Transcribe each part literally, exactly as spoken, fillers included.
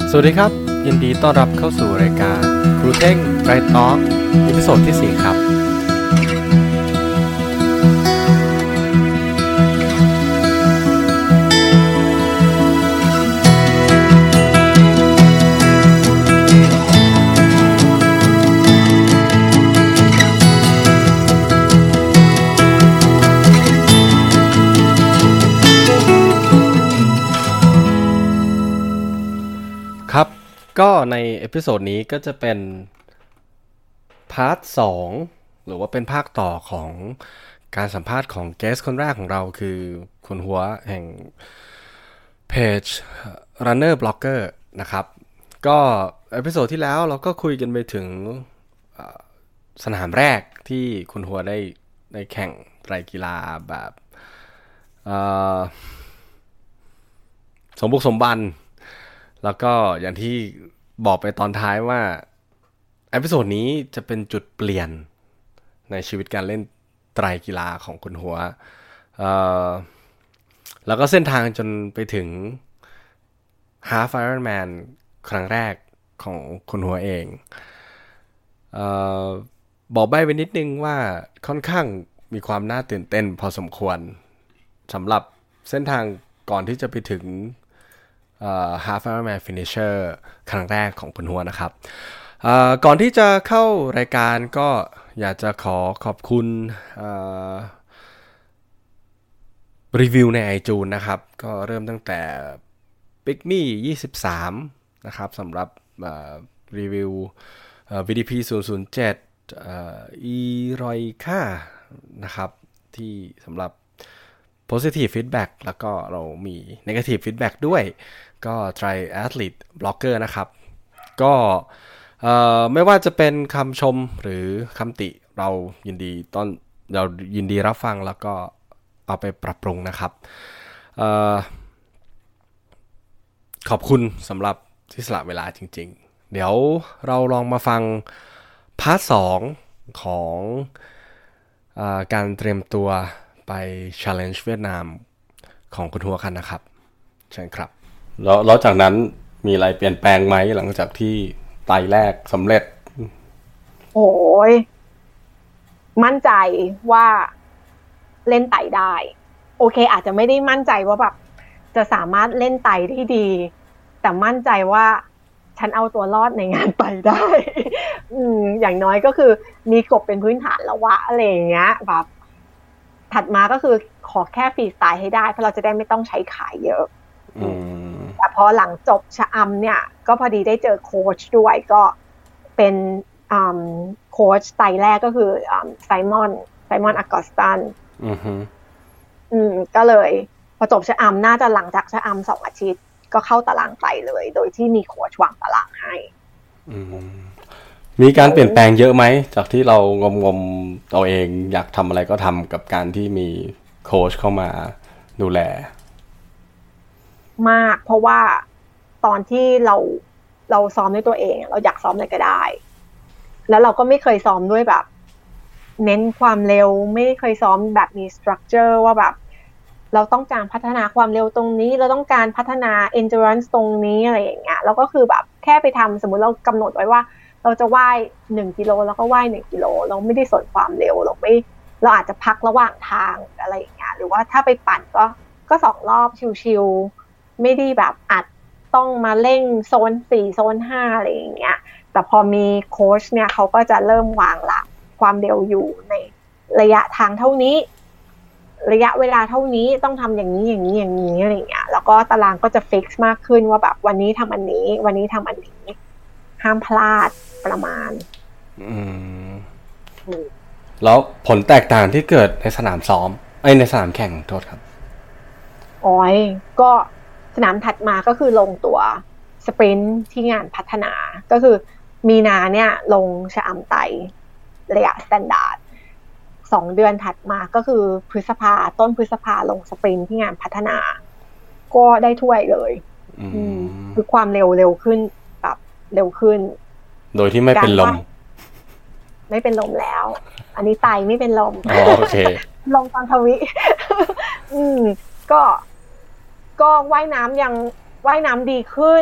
สวัสดีครับยินดีต้อนรับเข้าสู่รายการครูเท่งไรทอล์กอีพิโซดที่สี่ครับครับก็ในเอพิโซดนี้ก็จะเป็นพาร์ทสองหรือว่าเป็นภาคต่อของการสัมภาษณ์ของเกสคนแรกของเราคือคุณหัวแห่งเพจ Runner Blogger นะครับก็เอพิโซดที่แล้วเราก็คุยกันไปถึงสนามแรกที่คุณหัวได้ได้แข่งไตรกีฬาแบบสมบุกสมบันแล้วก็อย่างที่บอกไปตอนท้ายว่าเอพิโซดนี้จะเป็นจุดเปลี่ยนในชีวิตการเล่นไตรกีฬาของคุณหัวแล้วก็เส้นทางจนไปถึง Half Ironman ครั้งแรกของคุณหัวเองเอ่อบอกใบ้ไว้นิดนึงว่าค่อนข้างมีความน่าตื่นเต้นพอสมควรสำหรับเส้นทางก่อนที่จะไปถึงHalf Ironman Finisher ครั้งแรกของคุณหัวนะครับก่อนที่จะเข้ารายการก็อยากจะขอขอบคุณรีวิวใน iTunes นะครับก็เริ่มตั้งแต่ Pigme ยี่สิบสามนะครับสำหรับรีวิว วี ดี พี ศูนย์ ศูนย์ เจ็ด อีรอยค่านะครับที่สำหรับpositive feedback แล้วก็เรามี negative feedback ด้วยก็ Triathlete Blogger นะครับก็ไม่ว่าจะเป็นคำชมหรือคำติเรายินดีต้อนเรายินดีรับฟังแล้วก็เอาไปปรับปรุงนะครับขอบคุณสำหรับที่สละเวลาจริงๆเดี๋ยวเราลองมาฟังพาร์ทสองของอาการเตรียมตัวไป Challenge เวียดนามของคุณหัวกันนะครับใช่ครับแล้วแล้วจากนั้นมีอะไรเปลี่ยนแปลงไหมหลังจากที่ไตรแรกสำเร็จโอ้ยมั่นใจว่าเล่นไตรได้โอเคอาจจะไม่ได้มั่นใจว่าแบบจะสามารถเล่นไตรได้ดีแต่มั่นใจว่าฉันเอาตัวรอดในงานไตรได้ อืมอย่างน้อยก็คือมีกบเป็นพื้นฐานแล้ววะอะไรอย่างเงี้ยแบบถัดมาก็คือขอแค่ฟรีสไตล์ให้ได้เพราะเราจะได้ไม่ต้องใช้ขาเยอะแต่พอหลังจบชะอำเนี่ยก็พอดีได้เจอโค้ชด้วยก็เป็นโค้ชไตรแรกก็คือไซมอนไซมอนอากอสตันอืมก็เลยพอจบชะอำน่าจะหลังจากชะอำสองอาทิตย์ก็เข้าตารางไตรเลยโดยที่มีโค้ชวางตารางให้มีการเปลี่ยนแปลงเยอะไหมจากที่เรางมๆตัวเองอยากทำอะไรก็ทำกับการที่มีโค้ชเข้ามาดูแลมากเพราะว่าตอนที่เราเราซ้อมด้วยตัวเองเราอยากซ้อมอะไรก็ได้แล้วเราก็ไม่เคยซ้อมด้วยแบบเน้นความเร็วไม่เคยซ้อมแบบมีสตรัคเจอร์ว่าแบบเราต้องการพัฒนาความเร็วตรงนี้เราต้องการพัฒนา endurance ตรงนี้อะไรอย่างเงี้ยแล้วก็คือแบบแค่ไปทำสมมุติเรากำหนดไว้ว่าเราจะว่ายหนึ่งกิโลแล้วก็ว่ายหนึ่งกิโลเราไม่ได้สนความเร็วเราไม่เราอาจจะพักระหว่างทางอะไรอย่างเงี้ยหรือว่าถ้าไปปั่นก็ก็สองรอบชิวๆไม่ได้แบบอัดต้องมาเร่งโซนสี่โซนห้าอะไรอย่างเงี้ยแต่พอมีโค้ชเนี่ยเขาก็จะเริ่มวางละความเร็วอยู่ในระยะทางเท่านี้ระยะเวลาเท่านี้ต้องทำอย่างนี้อย่างนี้อย่างนี้อะไรอย่างเงี้ยแล้วก็ตารางก็จะฟิกซ์มากขึ้นว่าแบบวันนี้ทำอันนี้วันนี้ทำอันนี้ห้ามพลาดประมาณอืมแล้วผลแตกต่างที่เกิดในสนามซ้อมไอ้ในสนามแข่งโทษครับอ๋อยก็สนามถัดมาก็คือลงตัวสปรินท์ที่งานพัฒนาก็คือมีนาเนี่ยลงชะอำไตระยะสแตนดาร์ดสองเดือนถัดมาก็คือพฤษภาต้นพฤษภาลงสปรินท์ที่งานพัฒนาก็ได้ถ้วยเลยคือความเร็วเร็วขึ้นแบบเร็วขึ้นโดยที่ไม่เป็นลมไม่เป็นลมแล้วอันนี้ไตไม่เป็นลมอ๋อโอเคลงตอนทวิอืมก็ก็ว่ายน้ำยังว่ายน้ำดีขึ้น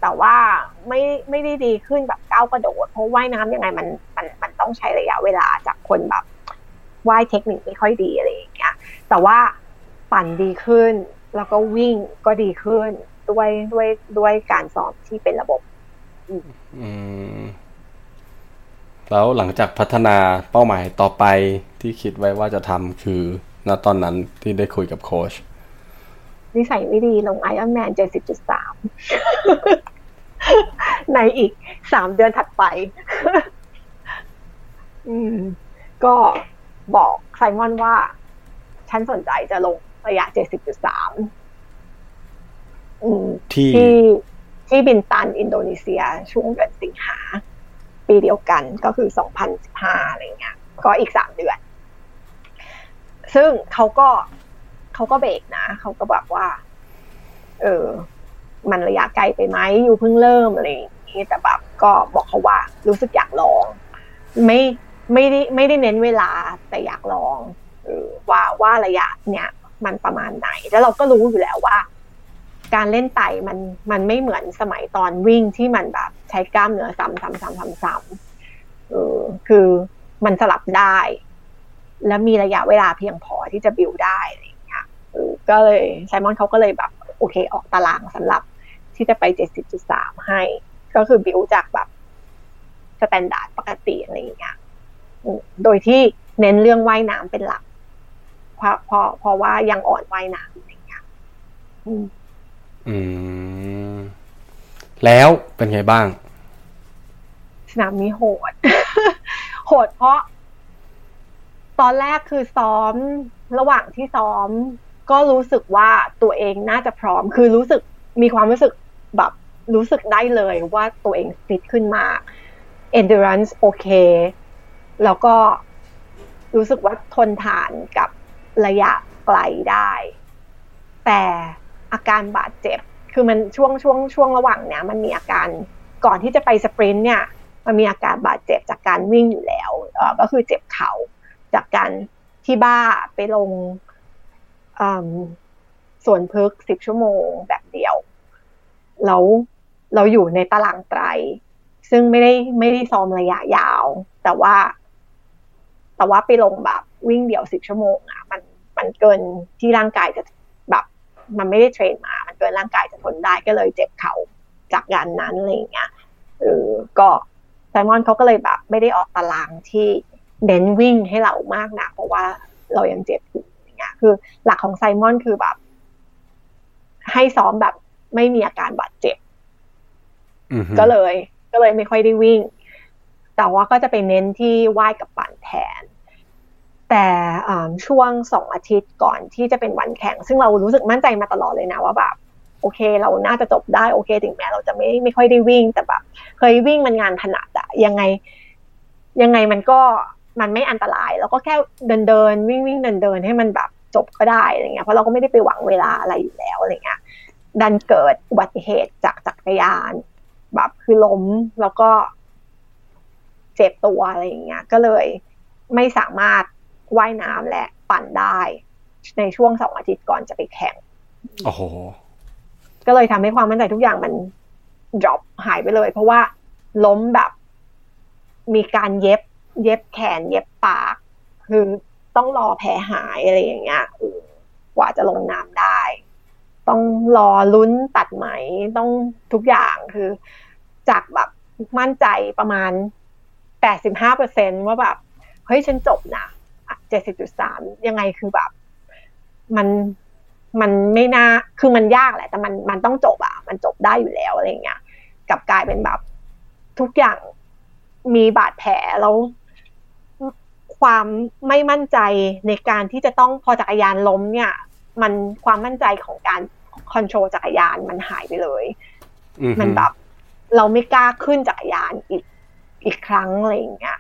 แต่ว่าไม่ไม่ได้ดีขึ้นแบบก้าวกระโดดเพราะว่ายน้ำยังไงมันมันมันต้องใช้ระยะเวลาจากคนแบบว่ายเทคนิคไม่ค่อยดีอะไรอย่างเงี้ยแต่ว่าปั่นดีขึ้นแล้วก็วิ่งก็ดีขึ้นด้วยด้วยด้วยการซ้อมที่เป็นระบบอืมแล้วหลังจากพัฒนาเป้าหมายต่อไปที่คิดไว้ว่าจะทำคือณตอนนั้นที่ได้คุยกับโค้ชนิสัยไม่ดีลง Ironman เจ็ดสิบจุดสาม ในอีกสามเดือนถัดไปอืมก็บอกไซมอนว่าฉันสนใจจะลงระยะ เจ็ดสิบจุดสาม อืมที่ที่บินตันอินโดนีเซียช่วงเดือนสิงหาปีเดียวกันก็คือสองพันสิบห้าอะไรเงี้ยก็อีกสามเดือนซึ่งเขาก็เขาก็เบรกนะเขาก็บอกว่าเออมันระยะไกลไปไหมอยู่เพิ่งเริ่มอะไรอย่างนี้แต่แบบก็บอกเขาว่ารู้สึกอยากลองไม่ไม่ได้ไม่ได้เน้นเวลาแต่อยากลองเออว่าว่าระยะเนี้ยมันประมาณไหนแล้วเราก็รู้อยู่แล้วว่าการเล่นไต่มันมันไม่เหมือนสมัยตอนวิ่งที่มันแบบใช้กล้ามเนื้อซ้ำซ้ำซ้ำซ้ำซ้ำเออคือมันสลับได้และมีระยะเวลาเพียงพอที่จะบิวได้อะไรอย่างเงี้ยเออก็เลยไซมอนเขาก็เลยแบบโอเคออกตารางสำหรับที่จะไป เจ็ดสิบจุดสาม ให้ก็คือบิวจากแบบสแตนดาร์ดปกติอะไรอย่างเงี้ยโดยที่เน้นเรื่องว่ายน้ำเป็นหลักเพราะเพราะเพราะว่ายังอ่อนว่ายน้ำอะไรอย่างเงี้ยอืมอืมแล้วเป็นไงบ้างสนามนี้โหด โหดเพราะตอนแรกคือซ้อมระหว่างที่ซ้อมก็รู้สึกว่าตัวเองน่าจะพร้อมคือรู้สึกมีความรู้สึกแบบรู้สึกได้เลยว่าตัวเองฟิตขึ้นมาก endurance โอเคแล้วก็รู้สึกว่าทนทานกับระยะไกลได้แต่อาการบาดเจ็บคือมันช่วงช่วงช่วงระหว่างเนี้ยมันมีอาการก่อนที่จะไปสปรินต์เนี่ยมันมีอาการบาดเจ็บจากการวิ่งอยู่แล้วเอ่อก็คือเจ็บเข่าจากการที่บ้าไปลงสวนพฤกษ์สิบชั่วโมงแบบเดียวแล้วเราอยู่ในตารางไตรซึ่งไม่ได้ไม่ได้ซ้อมระยะยาวแต่ว่าแต่ว่าไปลงแบบวิ่งเดี่ยวสิบชั่วโมงอ่ะมันมันเกินที่ร่างกายจะแบบมันไม่ได้เทรนมามันเกินร่างกายจะทนได้ก็เลยเจ็บเข่าจากงานนั้นอะไรอย่างเงี้ยเออก็ไซมอนเขาก็เลยแบบไม่ได้ออกตารางที่เน้นวิ่งให้เรามากนะเพราะว่าเรายังเจ็บอยู่อย่างเงี้ยคือหลักของไซมอนคือแบบให้ซ้อมแบบไม่มีอาการบาดเจ็บ mm-hmm. ก็เลยก็เลยไม่ค่อยได้วิ่งแต่ว่าก็จะไปเน้นที่ว่ายกับปั่นแทนแต่ช่วงสองอาทิตย์ก่อนที่จะเป็นวันแข่งซึ่งเรารู้สึกมั่นใจมาตลอดเลยนะว่าแบบโอเคเราน่าจะจบได้โอเคถึงแม้เราจะไม่ไม่ค่อยได้วิ่งแต่แบบเคยวิ่งมันงานถนัดอะยังไงยังไงมันก็มันไม่อันตรายแล้วก็แค่เดินเดินวิ่งวิ่งเดินเดินให้มันแบบจบก็ได้อะไรเงี้ยเพราะเราก็ไม่ได้ไปหวังเวลาอะไรอยู่แล้วอะไรเงี้ยดันเกิดอุบัติเหตุจากจักรยานแบบคือล้มแล้วก็เจ็บตัวอะไรอย่างเงี้ยก็เลยไม่สามารถว่ายน้ำและปั่นได้ในช่วงสองอาทิตย์ก่อนจะไปแข่งโอ้โหก็เลยทำให้ความมั่นใจทุกอย่างมัน drop หายไปเลยเพราะว่าล้มแบบมีการเย็บเย็บแขนเย็บปากคือต้องรอแผลหายอะไรอย่างเงี้ยกว่าจะลงน้ำได้ต้องรอลุ้นตัดไหมต้องทุกอย่างคือจากแบบมั่นใจประมาณ แปดสิบห้าเปอร์เซ็นต์ ว่าแบบเฮ้ยฉันจบนะ เจ็ดสิบจุดสาม ยังไงคือแบบมันมันไม่น่าคือมันยากแหละแต่มันมันต้องจบอ่ะมันจบได้อยู่แล้วอะไรเงี้ยกลับกลายเป็นแบบทุกอย่างมีบาดแผลแล้วความไม่มั่นใจในการที่จะต้องพอจักรยานล้มเนี่ยมันความมั่นใจของการคอนโทรลจักรยานมันหายไปเลย mm-hmm. มันแบบเราไม่กล้าขึ้นจักรยานอีกอีกครั้งอะไรอย่างเงี้ย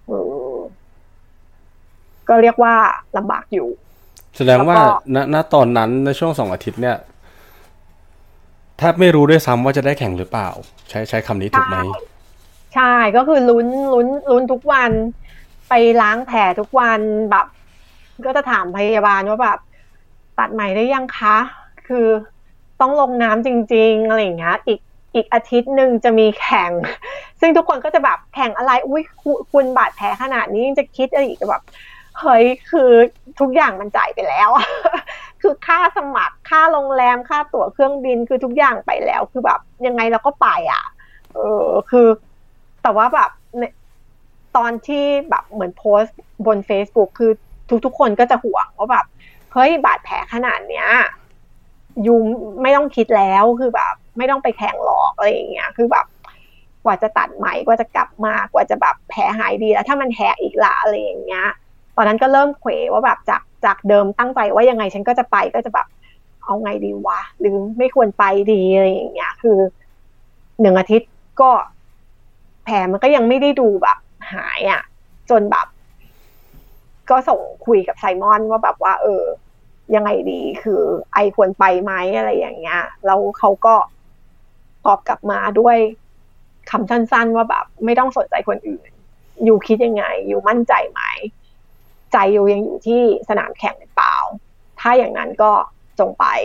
ก็เรียกว่าลำบากอยู่แสดงว่าณณตอนนั้นในช่วงสองอาทิตย์เนี่ยแทบไม่รู้ด้วยซ้ำว่าจะได้แข่งหรือเปล่าใช้ใช้คำนี้ถูกไหมใช่ก็คือลุ้นลุ้นลุ้นทุกวันไปล้างแผลทุกวันแบบก็จะถามพยาบาลว่าแบบตัดใหม่ได้ยังคะคือต้องลงน้ำจริงๆอะไรอย่างเงี้ยอีกอีกอาทิตย์นึงจะมีแข่งซึ่งทุกคนก็จะแบบแข่งอะไรอุ้ยคุณบาดแผลขนาดนี้ยังจะคิดอะไรอีกแบบเฮ้ยคือทุกอย่างมันจ่ายไปแล้วคือค่าสมัครค่าโรงแรมค่าตั๋วเครื่องบินคือทุกอย่างไปแล้วคือแบบยังไงเราก็ไปอ่ะเออคือแต่ว่าแบบตอนที่แบบเหมือนโพสต์บน Facebook คือทุกๆคนก็จะห่วงว่าแบบเฮ้ยบาดแผลขนาดเนี้ยยูไม่ต้องคิดแล้วคือแบบไม่ต้องไปแข่งหรอกอะไรอย่างเงี้ยคือแบบกว่าจะตัดไหมกว่าจะกลับมากว่าจะแบบแผลหายดีแล้วถ้ามันแหกอีกละอะไรอย่างเงี้ยตอนนั้นก็เริ่มเขวว่าแบบจากจากเดิมตั้งใจว่ายังไงฉันก็จะไปก็จะแบบเอาไงดีวะหรือไม่ควรไปดีอะไรอย่างเงี้ยคือหนึ่งอาทิตย์ก็แผลมันก็ยังไม่ได้ดูแบบหายอ่ะจนแบบก็ส่งคุยกับไซมอนว่าแบบว่าเออยังไงดีคือไอควรไปไหมอะไรอย่างเงี้ยแล้วเขาก็ตอบกลับมาด้วยคำสั้นๆว่าแบบไม่ต้องสนใจคนอื่นอยู่คิดยังไงอยู่มั่นใจไหมใจอยู่ยังอยู่ที่สนามแข่งหรือเปล่าถ้าอย่างนั้นก็จงไป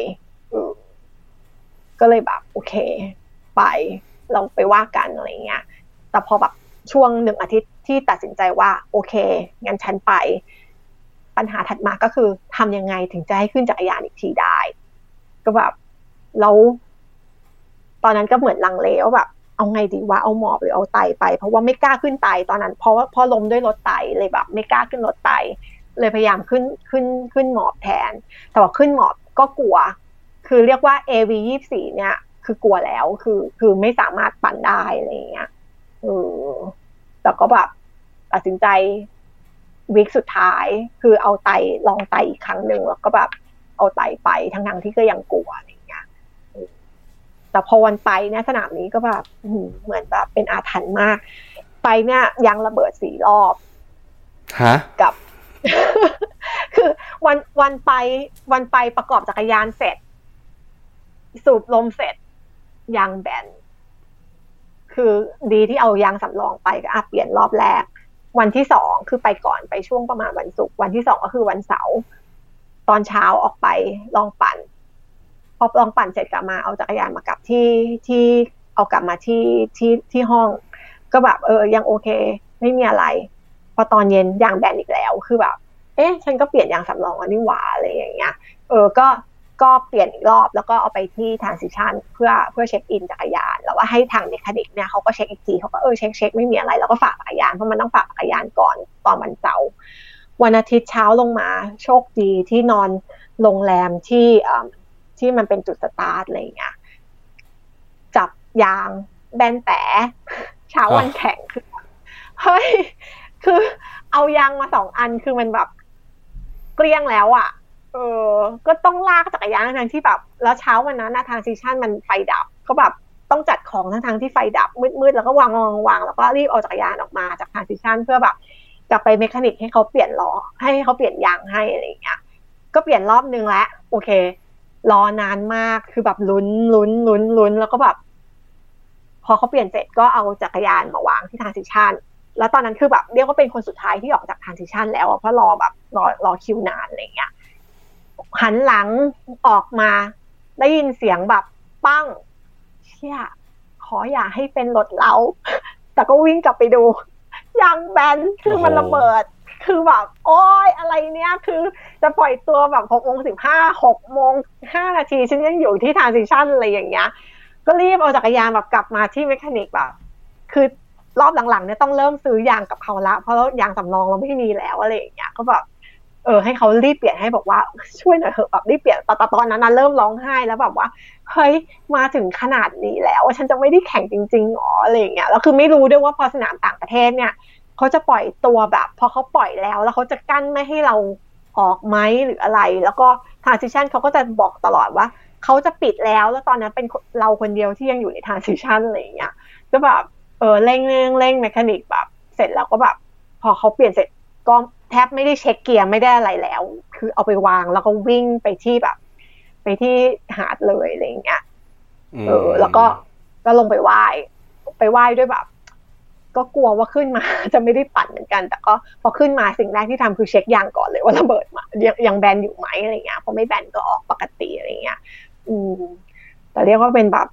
ก็เลยแบบโอเคไปลองไปว่ากันอะไรเงี้ยแต่พอแบบช่วงหนึ่งอาทิตย์ที่ตัดสินใจว่าโอเคงั้นฉันไปปัญหาถัดมาก็คือทำยังไงถึงจะให้ขึ้นจักรยานอีกทีได้ก็แบบแล้วตอนนั้นก็เหมือนลังเลว่าแบบเอาไงดีว่าเอาหมอบหรือเอาไตไปเพราะว่าไม่กล้าขึ้นไตตอนนั้นเพราะว่าพอล้มด้วยรถไตเลยแบบไม่กล้าขึ้นรถไตเลยพยายามขึ้นขึ้นขึ้นหมอบแทนแต่ว่าขึ้นหมอบก็กลัวคือเรียกว่า เอ วี ยี่สิบสี่เนี่ยคือกลัวแล้วคือคือไม่สามารถปั่นได้อะไรอย่างเงี้ยเออแต่ก็แบบตัดสินใจวีคสุดท้ายคือเอาไตลองไตอีกครั้งหนึ่งแล้วก็แบบเอาไตไปทั้งๆที่ก็ยังกลัวอะไรอย่างเงี้ยแต่พอวันไปเนี่ยสนามนี้ก็แบบเหมือนแบบเป็นอาถรรพ์มากไปเนี่ยยางระเบิดสี่รอบฮะกับ คือวันวันไปวันไปประกอบจักรยานเสร็จสูบลมเสร็จยางแบนคือดีที่เอายางสำรองไปก็อ่ะเปลี่ยนรอบแรกวันที่สองคือไปก่อนไปช่วงประมาณวันศุกร์วันที่สองก็คือวันเสาร์ตอนเช้าออกไปลองปั่นพอลองปั่นเสร็จกลับมาเอาจักรยานมากลับที่ที่เอากลับมาที่ที่ที่ห้องก็แบบเออยังโอเคไม่มีอะไรพอตอนเย็นยางแบนอีกแล้วคือแบบเอ๊ะฉันก็เปลี่ยนยางสำรองอันนี้หว่าอะไรอย่างเงี้ยเออก็ก็เปลี่ยนอีกรอบแล้วก็เอาไปที่ transition เพื่อเพื่อเช็คอินจักรยานแล้วว่าให้ทางเมคานิกเนี่ยเขาก็เช็คอีกทีเขาก็เออเช็คเช็คไม่มีอะไรแล้วก็ฝากจักรยานเพราะมันต้องฝากจักรยานก่อนตอนวันเสาร์วันอาทิตย์เช้าลงมาโชคดีที่นอนโรงแรมที่ที่มันเป็นจุดสตาร์ทอะไรอย่างเงี้ยจับยางแบนแต่เช้าวันแข่งคือเฮ้ยคือเอายางมาสองอันคือมันแบบเกลี้ยงแล้วอ่ะเออก็ต้องลากจักรยานทั้งที่แบบแล้วเช้าวันนั้นนะทางซีชั่นมันไฟดับก็แบบต้องจัดของทั้งทั้งที่ไฟดับมืดๆแล้วก็วางวางวางแล้วก็รีบเอาจักรยานออกมาจากทางซีชั่นเพื่อแบบกลับไปเมคานิกให้เขาเปลี่ยนล้อให้เขาเปลี่ยนยางให้อะไรอย่างเงี้ยก็เปลี่ยนรอบนึงแล้วโอเครอนานมากคือแบบลุ้นลุ้นลุ้นลุ้นแล้วก็แบบพอเขาเปลี่ยนเสร็จก็เอาจักรยานมาวางที่ทางซีชั่นแล้วตอนนั้นคือแบบเรียกว่าเป็นคนสุดท้ายที่ออกจากทรานซิชันแล้วเพราะรอแบบรอรอคิวนานอะไรเงี้ยหันหลังออกมาได้ยินเสียงแบบปั้งเชี่ยขออย่าให้เป็นรถเราแต่ก็วิ่งกลับไปดูยางแบนคือมันระเบิดคือแบบโอ๊ยอะไรเนี้ยคือจะปล่อยตัวแบบหกโมงสิบห้า หกโมงห้านาทีฉันยังอยู่ที่ทรานซิชันอะไรอย่างเงี้ยก็รีบเอาจักรยานแบบกลับมาที่เมคานิกแบบคือรอบหลังๆเนี่ยต้องเริ่มซื้อยางกับเขาละเพราะยางสำรองเราไม่มีแล้วอะไรอย่างเงี้ยก็แบบเออให้เขารีบเปลี่ยนให้บอกว่าช่วยหน่อยเถอะแบบรีบเปลี่ยนตอนตอนนั้นนะเริ่มร้องไห้แล้วแบบว่าเฮ้ยมาถึงขนาดนี้แล้วฉันจะไม่ได้แข่งจริงๆหรออะไรอย่างเงี้ยแล้วคือไม่รู้ด้วยว่าพอสนามต่างประเทศเนี่ยเขาจะปล่อยตัวแบบพอเขาปล่อยแล้วแล้วเขาจะกั้นไม่ให้เราออกไหมหรืออะไรแล้วก็ transition เขาก็จะบอกตลอดว่าเขาจะปิดแล้วแล้วตอนนั้นเป็นเราคนเดียวที่ยังอยู่ใน transition อะไรอย่างเงี้ยก็แบบเออเร่งเร่งเร่งเมคานิกแบบเสร็จแล้วก็แบบพอเขาเปลี่ยนเสร็จก็แทบไม่ได้เช็คเกียร์ไม่ได้อะไรแล้วคือเอาไปวางแล้วก็วิ่งไปที่แบบไปที่หาดเลยอะไรอย่างเงี้ยเออแล้วก็ก็ลงไปไหว้ไปไหว้ด้วยแบบก็กลัวว่าขึ้นมาจะไม่ได้ปั่นเหมือนกันแต่ก็พอขึ้นมาสิ่งแรกที่ทำคือเช็คยางก่อนเลยว่าระเบิดมายังยังแบนอยู่ไหมอะไรเงี้ยพอไม่แบนก็ออกปกติอะไรเงี้ยอืมแต่เรียกว่าเป็นแบบ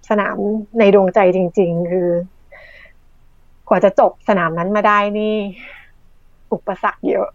สนามในดวงใจจริงๆคือกว่าจะจบสนามนั้นมาได้นี่อุปสรรคเยอะ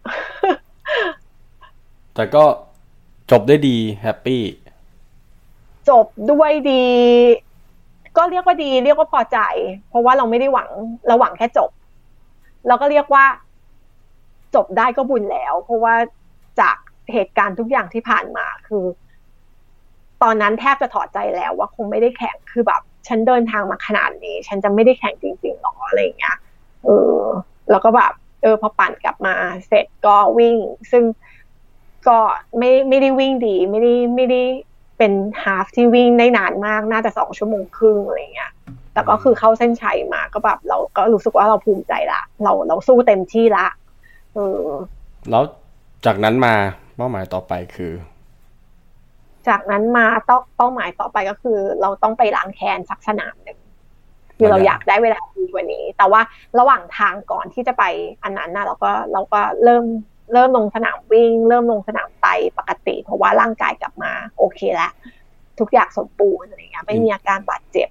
แต่ก็จบได้ดีแฮปปี้จบด้วยดีก็เรียกว่าดีเรียกว่าพอใจเพราะว่าเราไม่ได้หวังเราหวังแค่จบเราก็เรียกว่าจบได้ก็บุญแล้วเพราะว่าจากเหตุการณ์ทุกอย่างที่ผ่านมาคือตอนนั้นแทบจะถอดใจแล้วว่าคงไม่ได้แข่งคือแบบฉันเดินทางมาขนาดนี้ฉันจะไม่ได้แข่งจริงๆหรออะไรอย่างเงี้ยเออแล้วก็แบบเออพอปั่นกลับมาเสร็จก็วิ่งซึ่งก็ไม่ไม่ได้วิ่งดีไม่ได้ไม่ได้เป็นฮาล์ฟที่วิ่งได้นานมากน่าจะสองชั่วโมงครึ่งอะไรเงี้ยแต่ก็คือเข้าเส้นชัยมาก็แบบเราก็รู้สึกว่าเราภูมิใจละเราเราสู้เต็มที่ละเออแล้วจากนั้นมาเป้าหมายต่อไปคือจากนั้นมาต้องเป้าหมายต่อไปก็คือเราต้องไปล้างแค้นสักสนามหนึ่งคือเราอยากได้เวลาดีกว่านี้แต่ว่าระหว่างทางก่อนที่จะไปอันนั้นนะเราก็เราก็เริ่มเริ่มลงสนามวิ่งเริ่มลงสนามไตปกติเพราะว่าร่างกายกลับมาโอเคแล้วทุกอย่างสมบูรณ์อะไรเงี้ยไม่มีอาการบาดเจ็บ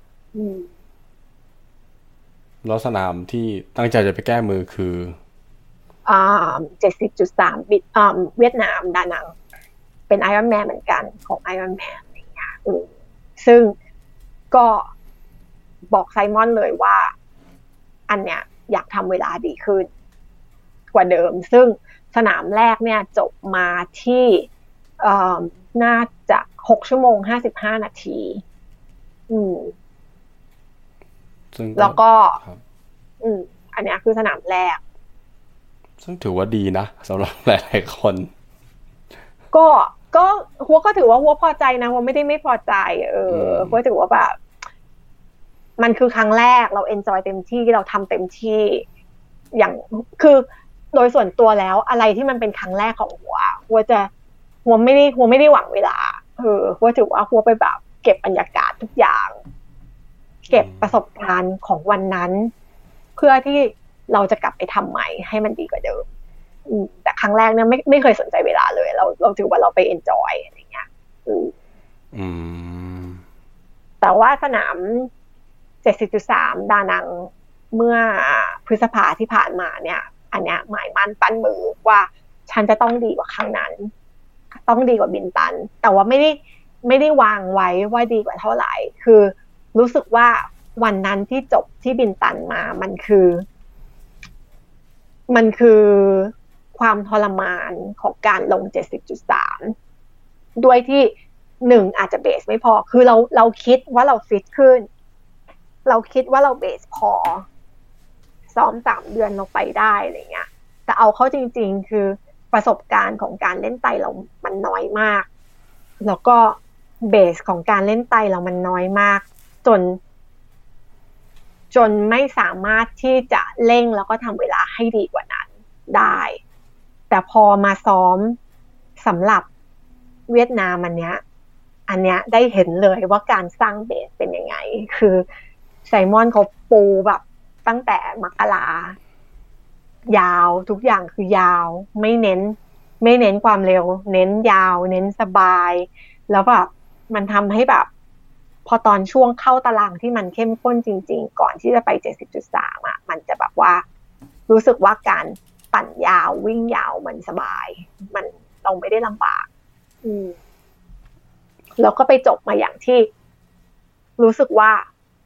แล้วสนามที่ตั้งใจจะไปแก้มือคืออ่า เจ็ดสิบจุดสาม บิตอ่าเวียดนามดานังเป็น Ironman เหมือนกันของ Ironman อะไรเงี้ยอือซึ่งก็บอกไซมอนเลยว่าอันเนี้ยอยากทำเวลาดีขึ้นกว่าเดิมซึ่งสนามแรกเนี่ยจบมาที่เอ่อน่าจะหกชั่วโมงห้าสิบห้านาทีอืมแล้วก็อืมอันเนี้ยคือสนามแรกซึ่งถือว่าดีนะสำหรับหลายๆคนก็ก็หัวก็ถือว่าหัวพอใจนะหัวไม่ได้ไม่พอใจเออหัวถือว่าแบบมันคือครั้งแรกเราเอนจอยเต็มที่เราทำเต็มที่อย่างคือโดยส่วนตัวแล้วอะไรที่มันเป็นครั้งแรกของหัวหัวจะหัวไม่ได้หัวไม่ได้หวังเวลาเออหัวถือว่าหัวไปแบบเก็บบรรยากาศทุกอย่างเก็บประสบการณ์ของวันนั้นเพื่อที่เราจะกลับไปทำใหม่ให้มันดีกว่าเดิมแต่ครั้งแรกเนี่ยไม่ไม่เคยสนใจเวลาเลยเราเราถือว่าเราไปเอนจอยอะไรเงี้ยอืมแต่ว่าสนาม เจ็ดสิบจุดสาม ดานังเมื่อพฤษภาที่ผ่านมาเนี่ยอันเนี้ยหมายมั่นปั้นมือว่าฉันจะต้องดีกว่าครั้งนั้นต้องดีกว่าบินตันแต่ว่าไม่ได้ไม่ได้วางไว้ว่าดีกว่าเท่าไหร่คือรู้สึกว่าวันนั้นที่จบที่บินตันมามันคือมันคือความทรมานของการลง เจ็ดสิบจุดสาม ด้วยที่หนึ่งอาจจะเบสไม่พอคือเราเราคิดว่าเราฟิตขึ้นเราคิดว่าเราเบสพอซ้อมสามเดือนเราไปได้อะไรเงี้ยแต่เอาเข้าจริงๆคือประสบการณ์ของการเล่นไตเรามันน้อยมากแล้วก็เบสของการเล่นไตเรามันน้อยมากจนจนไม่สามารถที่จะเร่งแล้วก็ทำเวลาให้ดีกว่านั้นได้แต่พอมาซ้อมสำหรับเวียดนามอันเนี้ยอันเนี้ยได้เห็นเลยว่าการสร้างเบสเป็นยังไงคือไซมอนเขาปูแบบตั้งแต่มกรายาวทุกอย่างคือยาวไม่เน้นไม่เน้นความเร็วเน้นยาวเน้นสบายแล้วแบบมันทำให้แบบพอตอนช่วงเข้าตารางที่มันเข้มข้นจริงๆก่อนที่จะไป เจ็ดสิบจุดสาม อ่ะมันจะแบบว่ารู้สึกว่าการปั่นยาววิ่งยาวมันสบายมันเราไม่ได้ลำบากอืมแล้วก็ไปจบมาอย่างที่รู้สึกว่า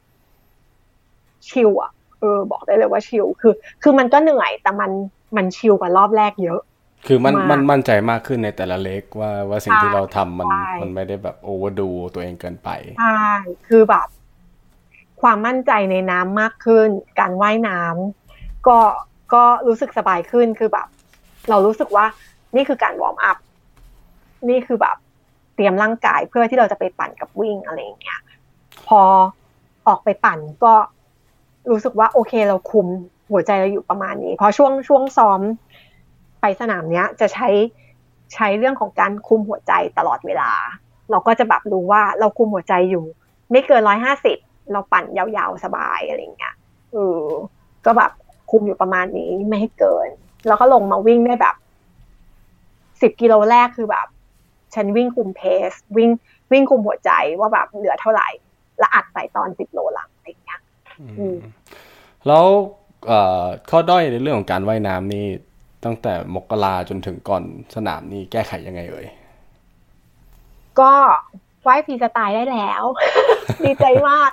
ชิลอ่ะเออบอกได้เลยว่าชิลคือคือมันก็เหนื่อยแต่มันมันชิลกว่ารอบแรกเยอะคือมันมันมั่นใจมากขึ้นในแต่ละเลกว่าว่าสิ่งที่เราทำมันมันไม่ได้แบบโอเวอร์ดูตัวเองเกินไปใช่คือแบบความมั่นใจในน้ำมากขึ้นการว่ายน้ำก็ก็รู้สึกสบายขึ้นคือแบบเรารู้สึกว่านี่คือการวอร์มอัพนี่คือแบบเตรียมร่างกายเพื่อที่เราจะไปปั่นกับวิ่งอะไรอย่างเงี้ยพอออกไปปั่นก็รู้สึกว่าโอเคเราคุมหัวใจเราอยู่ประมาณนี้พอช่วงช่วงซ้อมไปสนามเนี้ยจะใช้ใช้เรื่องของการคุมหัวใจตลอดเวลาเราก็จะแบบรู้ว่าเราคุมหัวใจอยู่ไม่เกินหนึ่งร้อยห้าสิบเราปั่นยาวๆสบายอะไรอย่างเงี้ยเออก็แบบคุมอยู่ประมาณนี้ไม่ให้เกินแล้วก็ลงมาวิ่งได้แบบสิบกิโลแรกคือแบบฉันวิ่งคุมเพสวิ่งวิ่งคุมหัวใจว่าแบบเหลือเท่าไหร่แล้วอัดใส่ตอนสิบโลหลังอะไรอย่างเงี้ยแล้วข้อด้อยในเรื่องของการว่ายน้ำนี่ตั้งแต่มกราจนถึงก่อนสนามนี่แก้ไขยังไงเอ่ยก็ว่ายฟรีสไตล์ได้แล้ว ดีใจมาก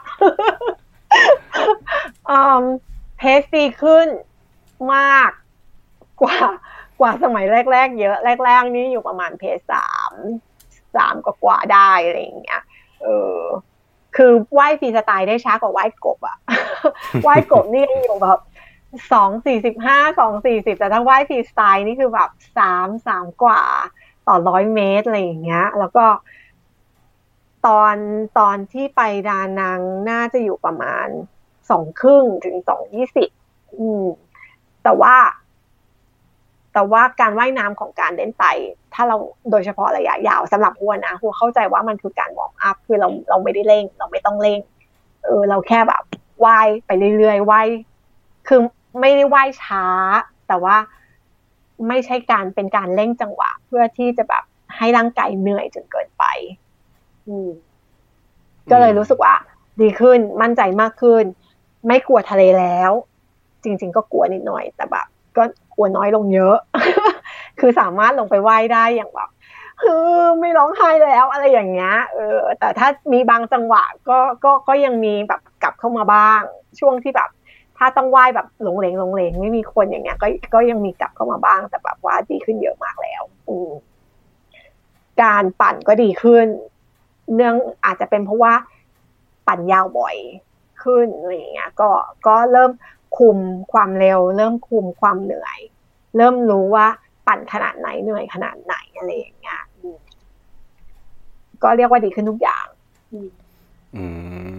เพสดีขึ้นมากกว่ากว่าสมัยแรกๆเยอะแรกๆนี่อยู่ประมาณเพสสามสามกว่าๆได้อะไรอย่างเงี้ยเออคือว่ายฟรีสไตล์ได้ช้ากว่าว่ายกบอะว่ายกบนี่อยู่แบบสองสี่สิบห้าสองสี่สิบแต่ถ้าว่ายฟรีสไตล์นี่คือแบบสามสามกว่าต่อร้อยเมตรอะไรอย่างเงี้ยแล้วก็ตอนตอนที่ไปดานังน่าจะอยู่ประมาณสองครึ่งถึงสองยี่สิบอืมแต่ว่าแต่ว่าการว่ายน้ำของการเล่นไตถ้าเราโดยเฉพาะระยะยาวสำหรับหัวนะหัวเข้าใจว่ามันคือการวอร์มอัพคือเราเราไม่ได้เร่งเราไม่ต้องเร่งเออเราแค่แบบว่ายไปเรื่อยๆว่ายคือไม่ได้ว่ายช้าแต่ว่าไม่ใช่การเป็นการเร่งจังหวะเพื่อที่จะแบบให้ร่างกายเหนื่อยจนเกินไปอืมก็เลยรู้สึกว่าดีขึ้นมั่นใจมากขึ้นไม่กลัวทะเลแล้วจริงๆก็กลัวนิดหน่อยแต่แบบก็กลัวน้อยลงเยอะ คือสามารถลงไปว่ายได้อย่างแบบเออไม่ร้องไห้แล้วอะไรอย่างเงี้ยเออแต่ถ้ามีบางจังหวะก็ก็ก็ยังมีแบบกลับเข้ามาบ้างช่วงที่แบบถ้าต้องว่ายแบบหลงเหลงหลงเหลงไม่มีคนอย่างเงี้ยก็ก็ยังมีกลับเข้ามาบ้างแต่แบบว่าดีขึ้นเยอะมากแล้วอืมการปั่นก็ดีขึ้นเนื่องอาจจะเป็นเพราะว่าปั่นยาวบ่อยขึ้นอะไรอย่างเงี้ยก็ก็เริ่มคุมความเร็วเริ่มคุมความเหนื่อยเริ่มรู้ว่าปั่นขนาดไหนเหนื่อยขนาดไหนอะไรอย่างเงี้ยก็เรียกว่าดีขึ้นทุกอย่างอืม